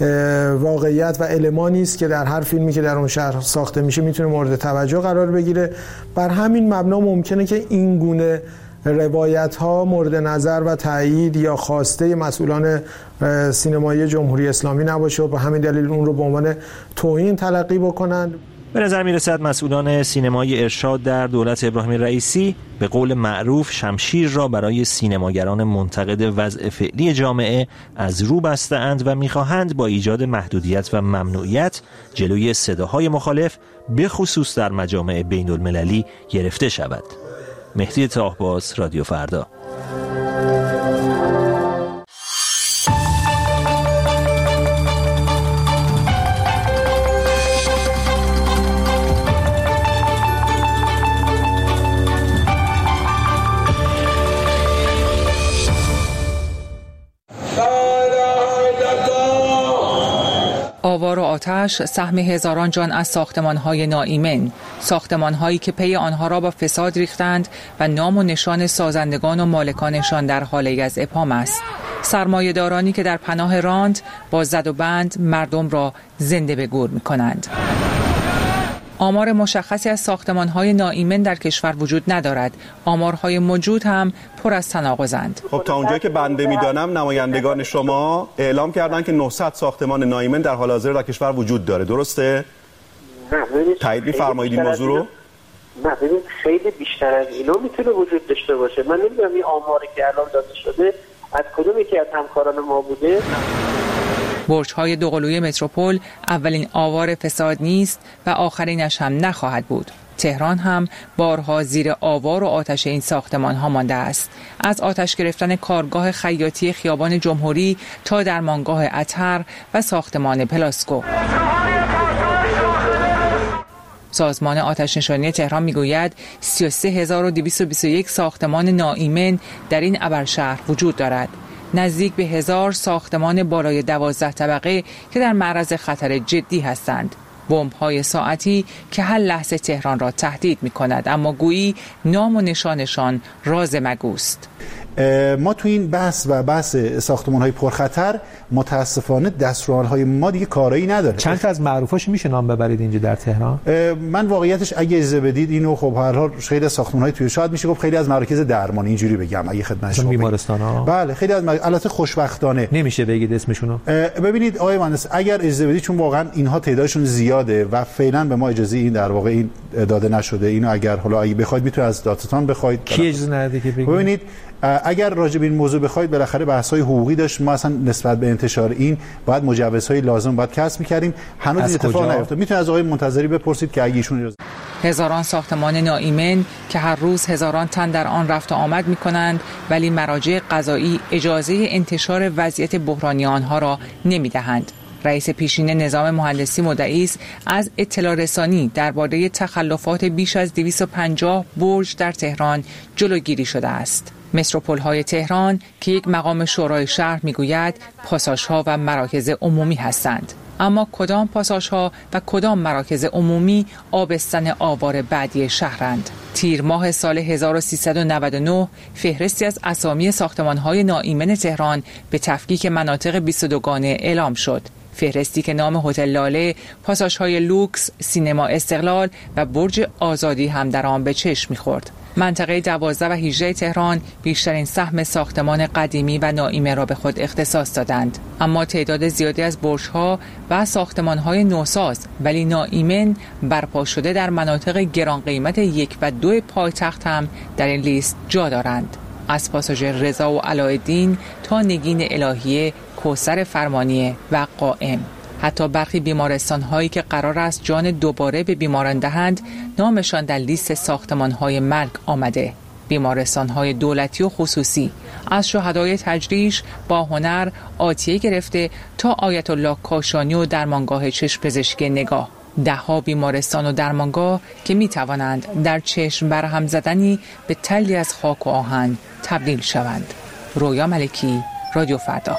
واقعیت و المانی است که در هر فیلمی که در اون شهر ساخته میشه میتونه مورد توجه قرار بگیره. بر همین مبنا ممکنه که این گونه روایت ها مورد نظر و تایید یا خواسته مسئولان سینمایی جمهوری اسلامی نباشه و به همین دلیل اون رو به عنوان توهین تلقی بکنند.
به نظر میرسد مسئولان سینمای ارشاد در دولت ابراهیم رئیسی به قول معروف شمشیر را برای سینماگران منتقد وضع فعلی جامعه از رو بسته‌اند و می‌خواهند با ایجاد محدودیت و ممنوعیت جلوی صداهای مخالف به خصوص در مجامع بین المللی گرفته شود. مهدی طاهباز، رادیو فردا.
آوار و آتش سهم هزاران جان از ساختمان‌های ناایمن، ساختمان‌هایی که پی آنها را با فساد ریختند و نام و نشان سازندگان و مالکانشان در حال از ابهام است. سرمایه‌دارانی که در پناه راند با زد و بند مردم را زنده به گور می‌کنند. آمار مشخصی از ساختمان‌های ناایمن در کشور وجود ندارد. آمارهای موجود هم پر از تناقضند.
خب تا اونجایی که بنده می‌دانم نمایندگان شما اعلام کردن که نهصد ساختمان ناایمن در حال حاضر در کشور وجود داره. درسته؟
نه ببینید
تایید می‌فرمایید این موضوع رو؟
نه ببینید خیلی بیشتر از اینا میتونه وجود داشته باشه. من نمی‌دونم این آماری که الان داده شده از کدومی که از همکاران ما بوده.
برج‌های دوقلوی متروپول اولین آوار فساد نیست و آخرینش هم نخواهد بود. تهران هم بارها زیر آوار و آتش این ساختمان‌ها مانده است. از آتش گرفتن کارگاه خیاطی خیابان جمهوری تا درمانگاه اطهر و ساختمان پلاسکو. سازمان آتش‌نشانی تهران میگوید سی و سه هزار و دویست و بیست و یک ساختمان ناایمن در این ابرشهر وجود دارد. نزدیک به هزار ساختمان بالای دوازده طبقه که در معرض خطر جدی هستند. بمب‌های ساعتی که هر لحظه تهران را تهدید می‌کند، اما گویی نام و نشانشان راز مگوست.
ما تو این بحث و بحث ساختمان‌های پرخطر متاسفانه دستورال‌های ما دیگه کارایی نداره.
چند تا از معروفاش میشه نام ببرید اینجا در تهران؟
من واقعیتش اگه اجازه بدید اینو خب هر حال خیلی ساختمان‌های توی شاید میشه گفت خیلی از مراکز درمان اینجوری بگم اگه خدمت شما
بیمارستان‌ها.
بله خیلی از مر... البته خوشبختانه
نمیشه بگید اسمشونو.
ببینید آقای مهندس اگر اجازه بدید چون واقعا اینها تعدادشون زیاده و فعلا به ما اجازه این در واقع این داده نشده. اینو اگر حالا اگه بخواید میتونید از دادستان بخواید.
کی اجازه نده که بگید؟
ببینید اگر راجع به این موضوع بخواید بالاخره بحث‌های حقوقی داشت. ما اصلا نسبت به انتشار این باید مجوزهای لازم باید کسب می‌کردیم. هنوز این اتفاق نیفتاد. میتونید از آقای منتظری بپرسید که اگه ایشون اجازه.
هزاران ساختمان ناایمن که هر روز هزاران تن در آن رفت و آمد می‌کنند ولی مراجع قضایی اجازه انتشار وضعیت بحرانی آنها را نمی‌دهند. رئیس پیشین نظام مهندسی مدعی است از اطلاع رسانی درباره تخلفات بیش از دویست و پنجاه برج در تهران جلوگیری شده است. متروپول‌های تهران که یک مقام شورای شهر میگوید پاساژها و مراکز عمومی هستند. اما کدام پاساژها و کدام مراکز عمومی آبستن آوار بعدی شهرند؟ تیر ماه سال هزار و سیصد و نود و نه فهرستی از اسامی ساختمان‌های ناایمن تهران به تفکیک مناطق بیست و دوگانه اعلام شد. فهرستی که نام هتل لاله، پاساژهای لوکس، سینما استقلال و برج آزادی هم در آن به چشم می‌خورد. منطقه دوازده و هجده تهران بیشترین سهم ساختمان قدیمی و ناایمن را به خود اختصاص دادند، اما تعداد زیادی از برج‌ها و ساختمان‌های نوساز ولی ناایمن برپا شده در مناطق گران قیمت یک و دو پایتخت هم در این لیست جا دارند. از پاساژ رضا و علاءالدین تا نگین الهیه، کوثر فرمانیه و قائم. حتی برخی بیمارستان‌هایی که قرار است جان دوباره به بیماران دهند نامشان در لیست ساختمان‌های مرگ آمده. بیمارستان‌های دولتی و خصوصی از شهدای تجریش با هنر آتیه گرفته تا آیت الله کاشانی و درمانگاه چشم پزشکی نگاه. ده‌ها بیمارستان و درمانگاه که می‌توانند در چشم برهم زدنی به تلی از خاک و آهن تبدیل شوند. رویا ملکی، رادیو فردا.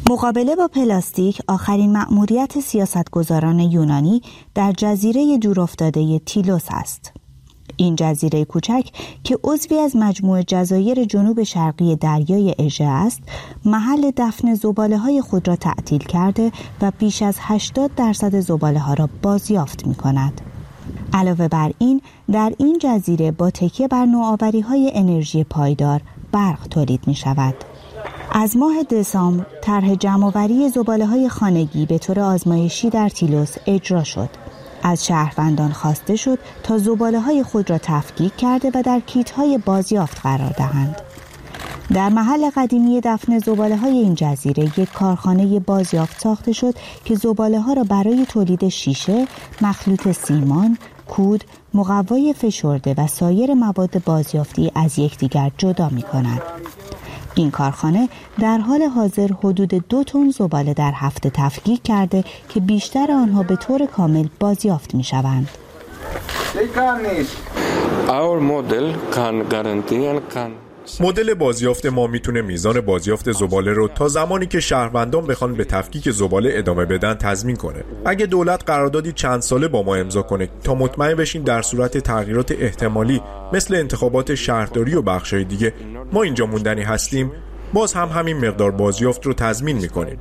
مقابله با پلاستیک آخرین مأموریت سیاستگزاران یونانی در جزیره دورافتاده تیلوس است. این جزیره کوچک که عضوی از مجموعه جزایر جنوب شرقی دریای اژه است، محل دفن زباله‌های خود را تعطیل کرده و بیش از هشتاد درصد زباله‌ها را بازیافت می‌کند. علاوه بر این، در این جزیره با تکیه بر نوآوری‌های انرژی پایدار برق تولید می‌شود. از ماه دسامبر طرح جمع‌آوری زباله‌های خانگی به طور آزمایشی در تیلوس اجرا شد. از شهروندان خواسته شد تا زباله‌های خود را تفکیک کرده و در کیت‌های بازیافت قرار دهند. در محل قدیمی دفن زباله‌های این جزیره یک کارخانه بازیافت ساخته شد که زباله‌ها را برای تولید شیشه، مخلوط سیمان، کود، مقوای فشرده و سایر مواد بازیافتی از یکدیگر جدا می‌کند. این کارخانه در حال حاضر حدود دو تن زباله در هفته تفکیک کرده که بیشتر آنها به طور کامل بازیافت می شوند.
مدل بازیافت ما میتونه میزان بازیافت زباله رو تا زمانی که شهروندان بخوان به تفکیک زباله ادامه بدن تضمین کنه. اگه دولت قراردادی چند ساله با ما امضا کنه تا مطمئن بشین در صورت تغییرات احتمالی مثل انتخابات شهرداری و بخشای دیگه ما اینجا موندنی هستیم، باز هم همین مقدار بازیافت رو تضمین میکنیم.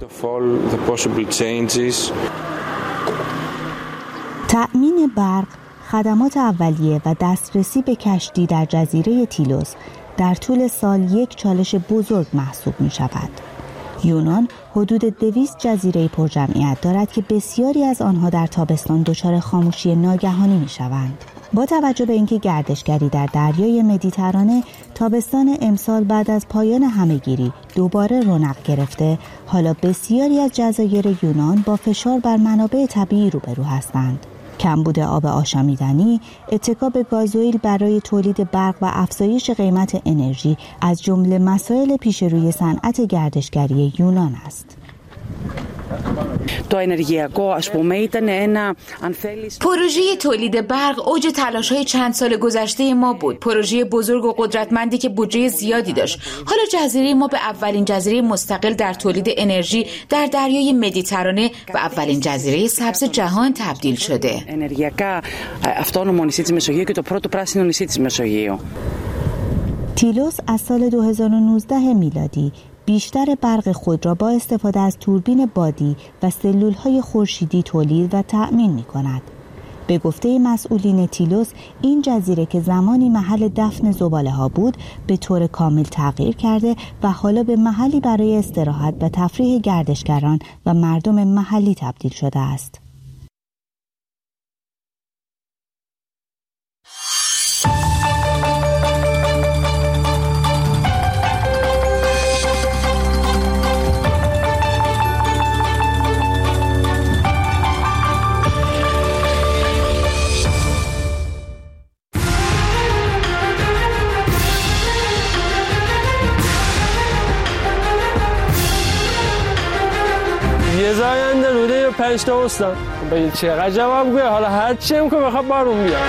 تأمین برق، خدمات اولیه و دسترسی به کشتی در جزیره تیلوس در طول سال یک چالش بزرگ محسوب می شود. یونان حدود دویست جزیره پرجمعیت دارد که بسیاری از آنها در تابستان دچار خاموشی ناگهانی می شوند. با توجه به اینکه گردشگری در دریای مدیترانه تابستان امسال بعد از پایان همهگیری دوباره رونق گرفته، حالا بسیاری از جزایر یونان با فشار بر منابع طبیعی روبرو هستند. کمبود آب آشامیدنی، اتکا به گازوئیل برای تولید برق و افزایش قیمت انرژی از جمله مسائل پیش روی صنعت گردشگری یونان است.
پروژه تولید برق اوج تلاش‌های چند سال گذشته ما بود. پروژه بزرگ و قدرتمندی که بودجه زیادی داشت. حالا جزیره ما به اولین جزیره مستقل در تولید انرژی در دریای مدیترانه و اولین جزیره سبز جهان تبدیل شده.
تیلوس از سال دو هزار و نوزده میلادی بیشتر برق خود را با استفاده از توربین بادی و سلول‌های خورشیدی تولید و تأمین می‌کند. به گفته مسئولین تیلوس، این جزیره که زمانی محل دفن زباله‌ها بود، به طور کامل تغییر کرده و حالا به محلی برای استراحت و تفریح گردشگران و مردم محلی تبدیل شده است.
یه زاینده روده یا پنج تا استان بگید چقدر جواب گوه، حالا هر چی هم که بخواب بارون بیاد.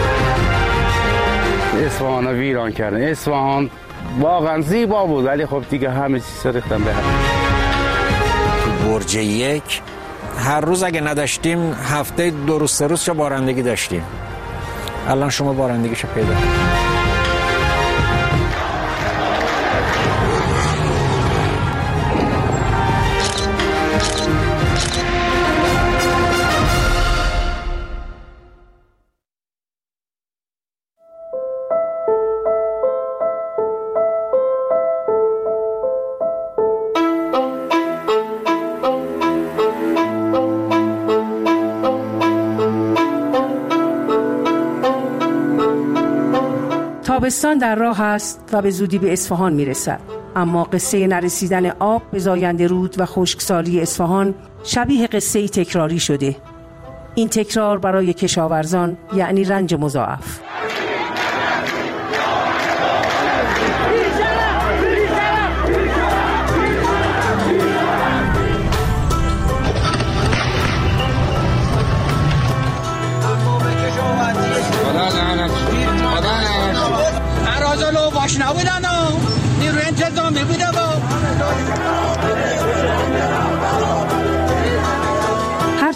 اصفهان رو ویران کردن. اصفهان واقعا زیبا بود ولی خب دیگه همه چیز ریختن به هم.
برج یک هر روز اگه نداشتیم هفته دو روز سه روز چه بارندگی داشتیم. الان شما بارندگیشو پیدا کنید.
تابستان در راه است و به زودی به اصفهان میرسد، اما قصه نرسیدن آب به زاینده رود و خشکسالی اصفهان شبیه قصه تکراری شده. این تکرار برای کشاورزان یعنی رنج مضاعف.
نبودن نیروی انتظامی بوده با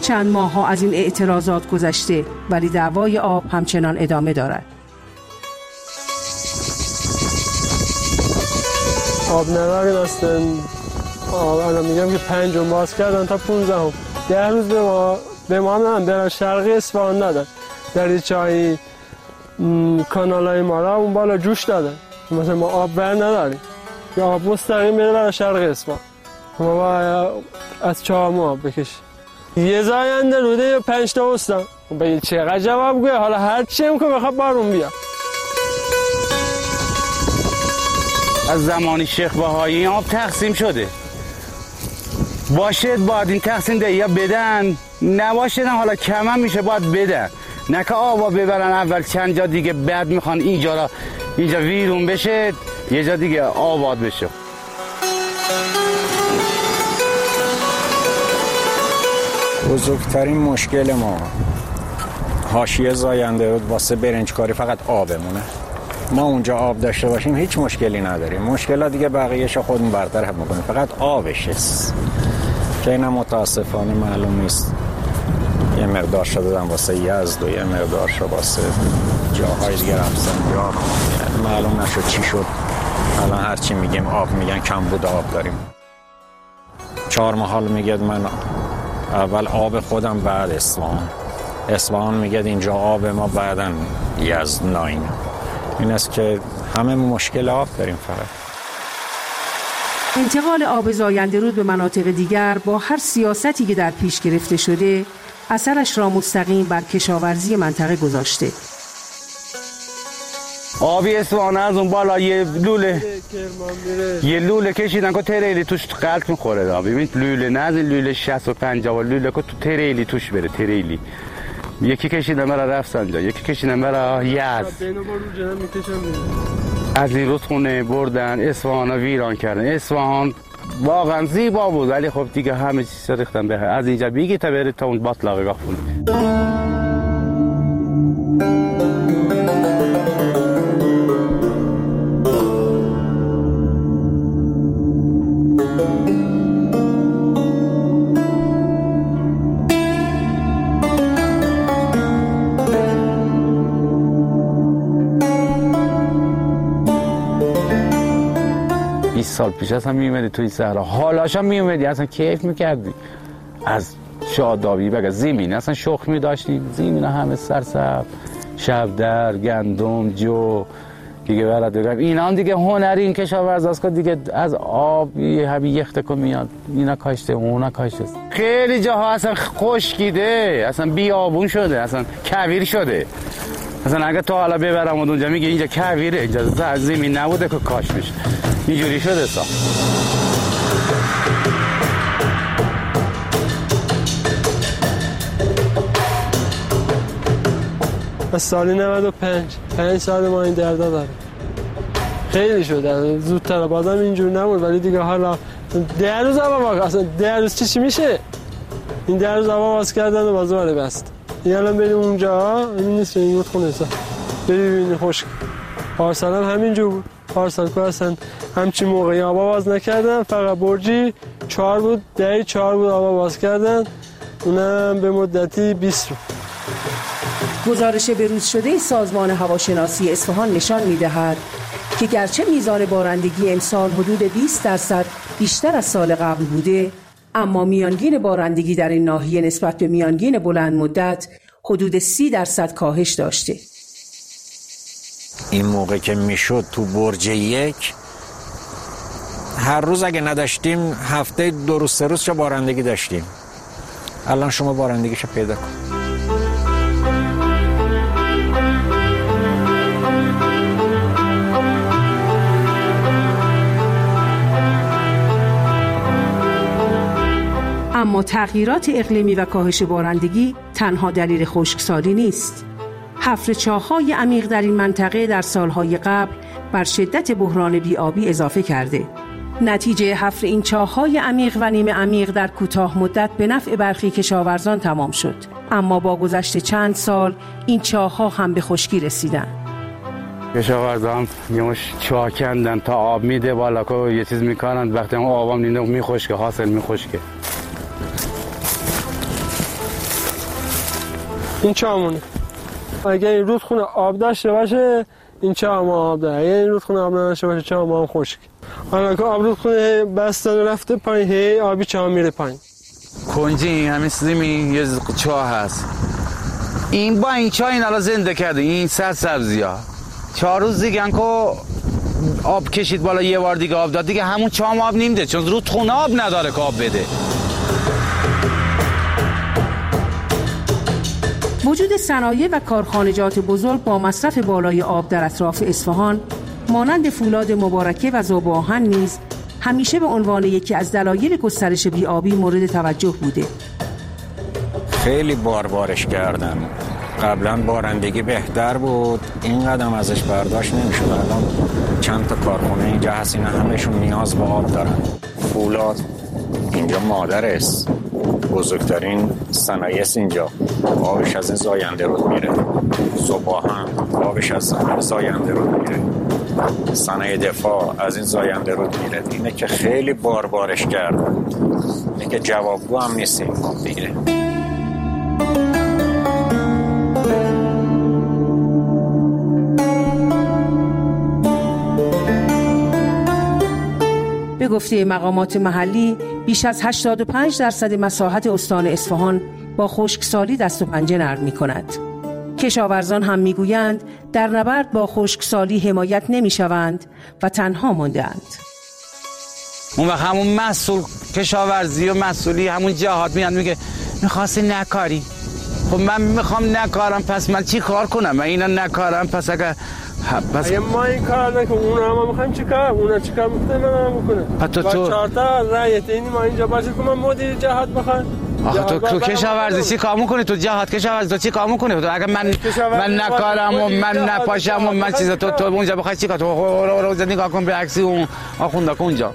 هرچند ماه‌ها از این اعتراضات گذشته ولی دعوای آب همچنان ادامه دارد.
آب نداریم اصلا. الان میگم که پنجم باز کردن تا پونزدهم. ده روز به ما به ما هم برن شرقی اصفهان دادن. دریچه‌های کانالای ما را اون بالا جوش دادن. مثلا ما آب بر نداریم. یا آب مستقیم بره برای شرقی اصفهان. ما باید از چهارم آب بکشیم. یه زاینده روده یا پنج تا استان. بگید چقدر جواب گویه؟ حالا هر چی هم که بخواد بارون بیا.
از زمانی شیخ بهایی آب تقسیم شده. باشه باید این تقسیم ده یا بدن، نباشه نه حالا کم هم میشه باید بدن. نه که آبا ببرن اول چند جا دیگه بعد میخوان اینجا را اینجا ویرون بشه یه جا دیگه آباد بشه.
بزرگترین مشکل ما حاشیه زاینده رود واسه برنجکاری فقط آبمونه. ما اونجا آب داشته باشیم هیچ مشکلی نداریم. مشکلات دیگه بقیه‌اش خودمون برطرف میکنیم. فقط آبش است که اینا متاسفانه معلوم نیست. یه مقدار شده دادن واسه یزد و یه مقدار شده واسه جاهای دیگه رفسنجان. معلوم نشد چی شد. الان هرچی میگیم آب میگن کم بود آب داریم. چهار محال میگه من اول آب خودم بعد اصفهان. اصفهان میگه اینجا آب ما بعداً یزد ناین. این است که همه مشکل آب داریم. فقط
انتقال آب زاینده رود به مناطق دیگر با هر سیاستی که در پیش گرفته شده اثرش را مستقیم بر کشاورزی منطقه گذاشته.
آبی اصفهان از اون بالا یه لوله یه لوله کشیدن که تریلی توش غلط میخوره. ببین لوله نه از این لوله شصت و پنجاه لوله که تو تریلی توش بره. تریلی یکی کشیدن برای رفسنجان، یکی کشیدن برای یزد. از این رودخونه بردن اصفهان رو ویران کردن. اصفهان واقعا زیبا بود ولی خب دیگه همه چیز ریختن به از اینجا بیگی تا بره تا اون باطلاقه گاهونه. بیست سال پیش اصلا میومدی توی صحرا، حالاش هم میومدی اصلا کیف میکردی. از شادابی بگه زمین اصلا شخمی داشتیم. زمین همه سرسبز، شبدر، گندم، جو دیگه برات بگم اینا هم دیگه هنری این کشاورز است که دیگه از آب همین یخته که میاد اینا کاشته اونا کاشته. خیلی جاها اصلا خشکیده، اصلا بیابون شده، اصلا کویر شده. اصلا اگه تو حالا ببرم اونجا میگه اینجا کویره، اینجا زمین نبوده که کاش بشه. اینجوری شده سا.
از سالی نود و پنج پنج سال ما این دردا داره. خیلی شده زودتر بازم اینجور نمود ولی دیگه حالا ده روز آبا اصلا ده روز چی میشه؟ این ده روز آبا باز کردن و بازواره بست. یه الان بریم اونجا این نیست این بود خونه سا بریم خشک. پارسال هم همینجور بود. پارسال که اصلا همچین موقعی آبا باز نکردن، فقط برجی چهار بود، دهی چهار بود آبا باز کردن، اونم به مدتی بیست رو.
گزارش بروز شده سازمان هواشناسی اصفهان نشان می‌دهد که گرچه میزان بارندگی امسال حدود بیست درصد بیشتر از سال قبل بوده، اما میانگین بارندگی در این ناحیه نسبت به میانگین بلند مدت حدود سی درصد کاهش داشته.
این موقع که میشد تو برج یک هر روز اگه نداشتیم هفته دو روز سه روز چه بارندگی داشتیم. الان شما بارندگیشو پیدا کن.
اما تغییرات اقلیمی و کاهش بارندگی تنها دلیل خشکسالی نیست. حفر چاه‌های عمیق در این منطقه در سالهای قبل بر شدت بحران بی‌آبی اضافه کرده. نتیجه حفر این چاه‌های عمیق و نیمه عمیق در کوتاه مدت به نفع برخی کشاورزان تمام شد، اما با گذشت چند سال این چاه‌ها هم به خشکی رسیدن.
کشاورزان یه چاه کندن تا آب میده بالا که یه چیز میکنن، وقتی اون آبام نیده میخشکه، حاصل میخشکه.
این چامونه. اگه این رودخونه آب داشته باشه این چام آب داره، اگه این رودخونه آب نداشته باشه چام آب خشک. حالا که آب رودخونه بسته رفته پایین، هی آبی چام میره پایین.
کنجی همین زمین یه چاه هست، این با این چاه این الان زنده کرده، این سرسبزی ها چهار روز دیگه که آب کشید بالا یه بار دیگه آب داد دیگه همون چام آب نیمده، چون رودخونه آب نداره که آب بده.
وجود صنایع و کارخانجات بزرگ با مصرف بالای آب در اطراف اصفهان مانند فولاد مبارکه و ذوب‌آهن نیز همیشه به عنوان یکی از دلایل گسترش بی‌آبی مورد توجه بوده.
خیلی باربارش کردن. قبلا بارندگی بهتر بود، این قدم ازش برداشت نمیشد. الان چند تا کارخونه اینجا هست، اینا همشون نیاز به آب دارن. فولاد اینجا مادر است، بزرگترین صنایع است اینجا، آبش از این زاینده رود میره. ذوب‌آهن آبش از زاینده رود میره. صنایع دفاع از این زاینده رود میره. اینه که خیلی باربارش کردن، اینه که جوابگو هم نیستیم دیگه.
به گفته مقامات محلی بیش از هشتاد و پنج درصد مساحت استان اصفهان با خشکسالی دست و پنجه نرم می‌کند. کشاورزان هم میگویند در نبرد با خشکسالی حمایت نمی‌شوند و تنها مانده‌اند.
اون وقت همون مسئول کشاورزی و مسئولی همون جهات میاد میگه می‌خواستی نکاری. خب من میخوام نکارم، پس من چی کار کنم؟ من اینا نکارم، پس اگه
پس اگه ما این کار نکنم اونا هم میخوایم چی کار؟ اونا چی کار میکنه من هم میکنه.
تو تو
چهار تا رایت این ما اینجا باشه که من مدیر جهات بخوام.
آخه تو تو کشاورزی چی کار میکنی؟ تو جهات کشاورزی تو چی کار میکنی؟ تو اگه من من نکارم و من نپاشم و من چیزا تو تو اونجا بخوای چی کار؟ تو رو رو نگاه کن به عکس اون آخوندا که اونجا.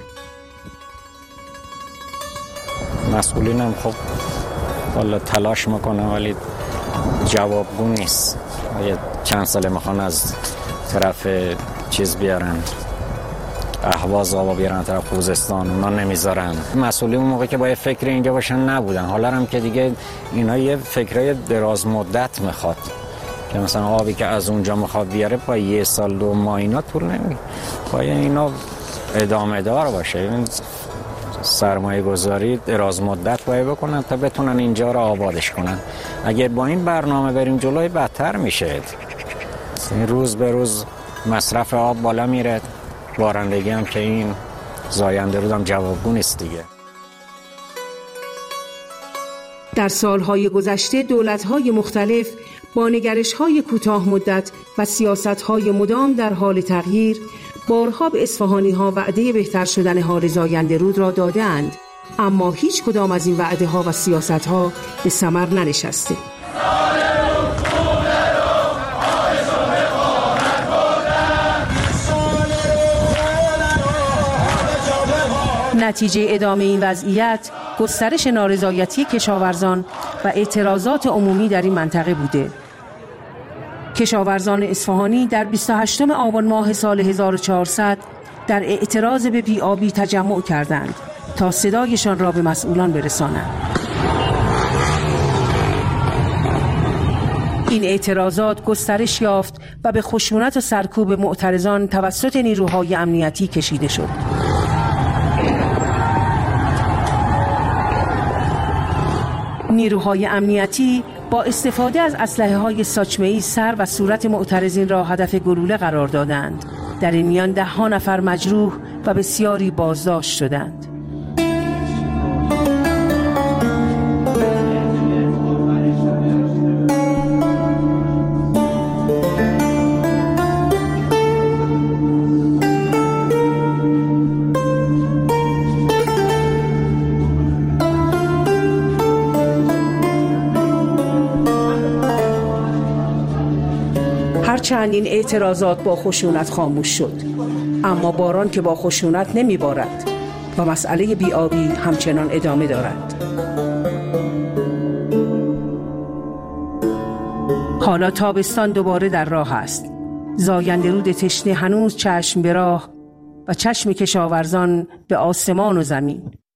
مسئولینم خب والا تلاش میکنه ولی جوابگو نیست. یه چند ساله میخوان از طرف چیز بیارن، اهواز آبا بیارن طرف خوزستان، اونا نمیذارن. مسئولین اون موقع که با یه فکر اینجا باشن نبودن. حالا هم که دیگه اینا یه فکرای دراز مدت میخواد که مثلا آبی که از اونجا میخواد بیاره با یه سال دو ماه اینا طول نمیگیره، باید اینا ادامه دار باشه. سرمایه گذاری دراز مدت باید بکنن تا بتونن اینجا رو آبادش کنن. اگه با این برنامه بریم جلوی بدتر میشه. این روز به روز مصرف آب بالا میره، بارندگی هم که این زاینده رود هم جوابگو نیست دیگه.
در سالهای گذشته دولت‌های مختلف با نگرش‌های کوتاه مدت و سیاست‌های مدام در حال تغییر بارها به اصفهانی‌ها وعده بهتر شدن حال زاینده رود را داده‌اند، اما هیچ کدام از این وعده‌ها و سیاست‌ها به ثمر ننشسته. نتیجه ادامه این وضعیت گسترش نارضایتی کشاورزان و اعتراضات عمومی در این منطقه بوده. کشاورزان اصفهانی در بیست و هشتم آبان ماه سال هزار و چهارصد در اعتراض به بی‌آبی تجمع کردند تا صدایشان را به مسئولان برسانند. این اعتراضات گسترش یافت و به خشونت و سرکوب معترضان توسط نیروهای امنیتی کشیده شد. نیروهای امنیتی با استفاده از اسلحه‌های ساچمه‌ای سر و صورت معترضین را هدف گلوله قرار دادند. در این میان ده ها نفر مجروح و بسیاری بازداشت شدند. هرچند این اعتراضات با خشونت خاموش شد، اما باران که با خشونت نمی بارد و مسئله بی‌آبی همچنان ادامه دارد. حالا تابستان دوباره در راه است. زاینده رود تشنه هنوز چشم به راه و چشم کشاورزان به آسمان و زمین.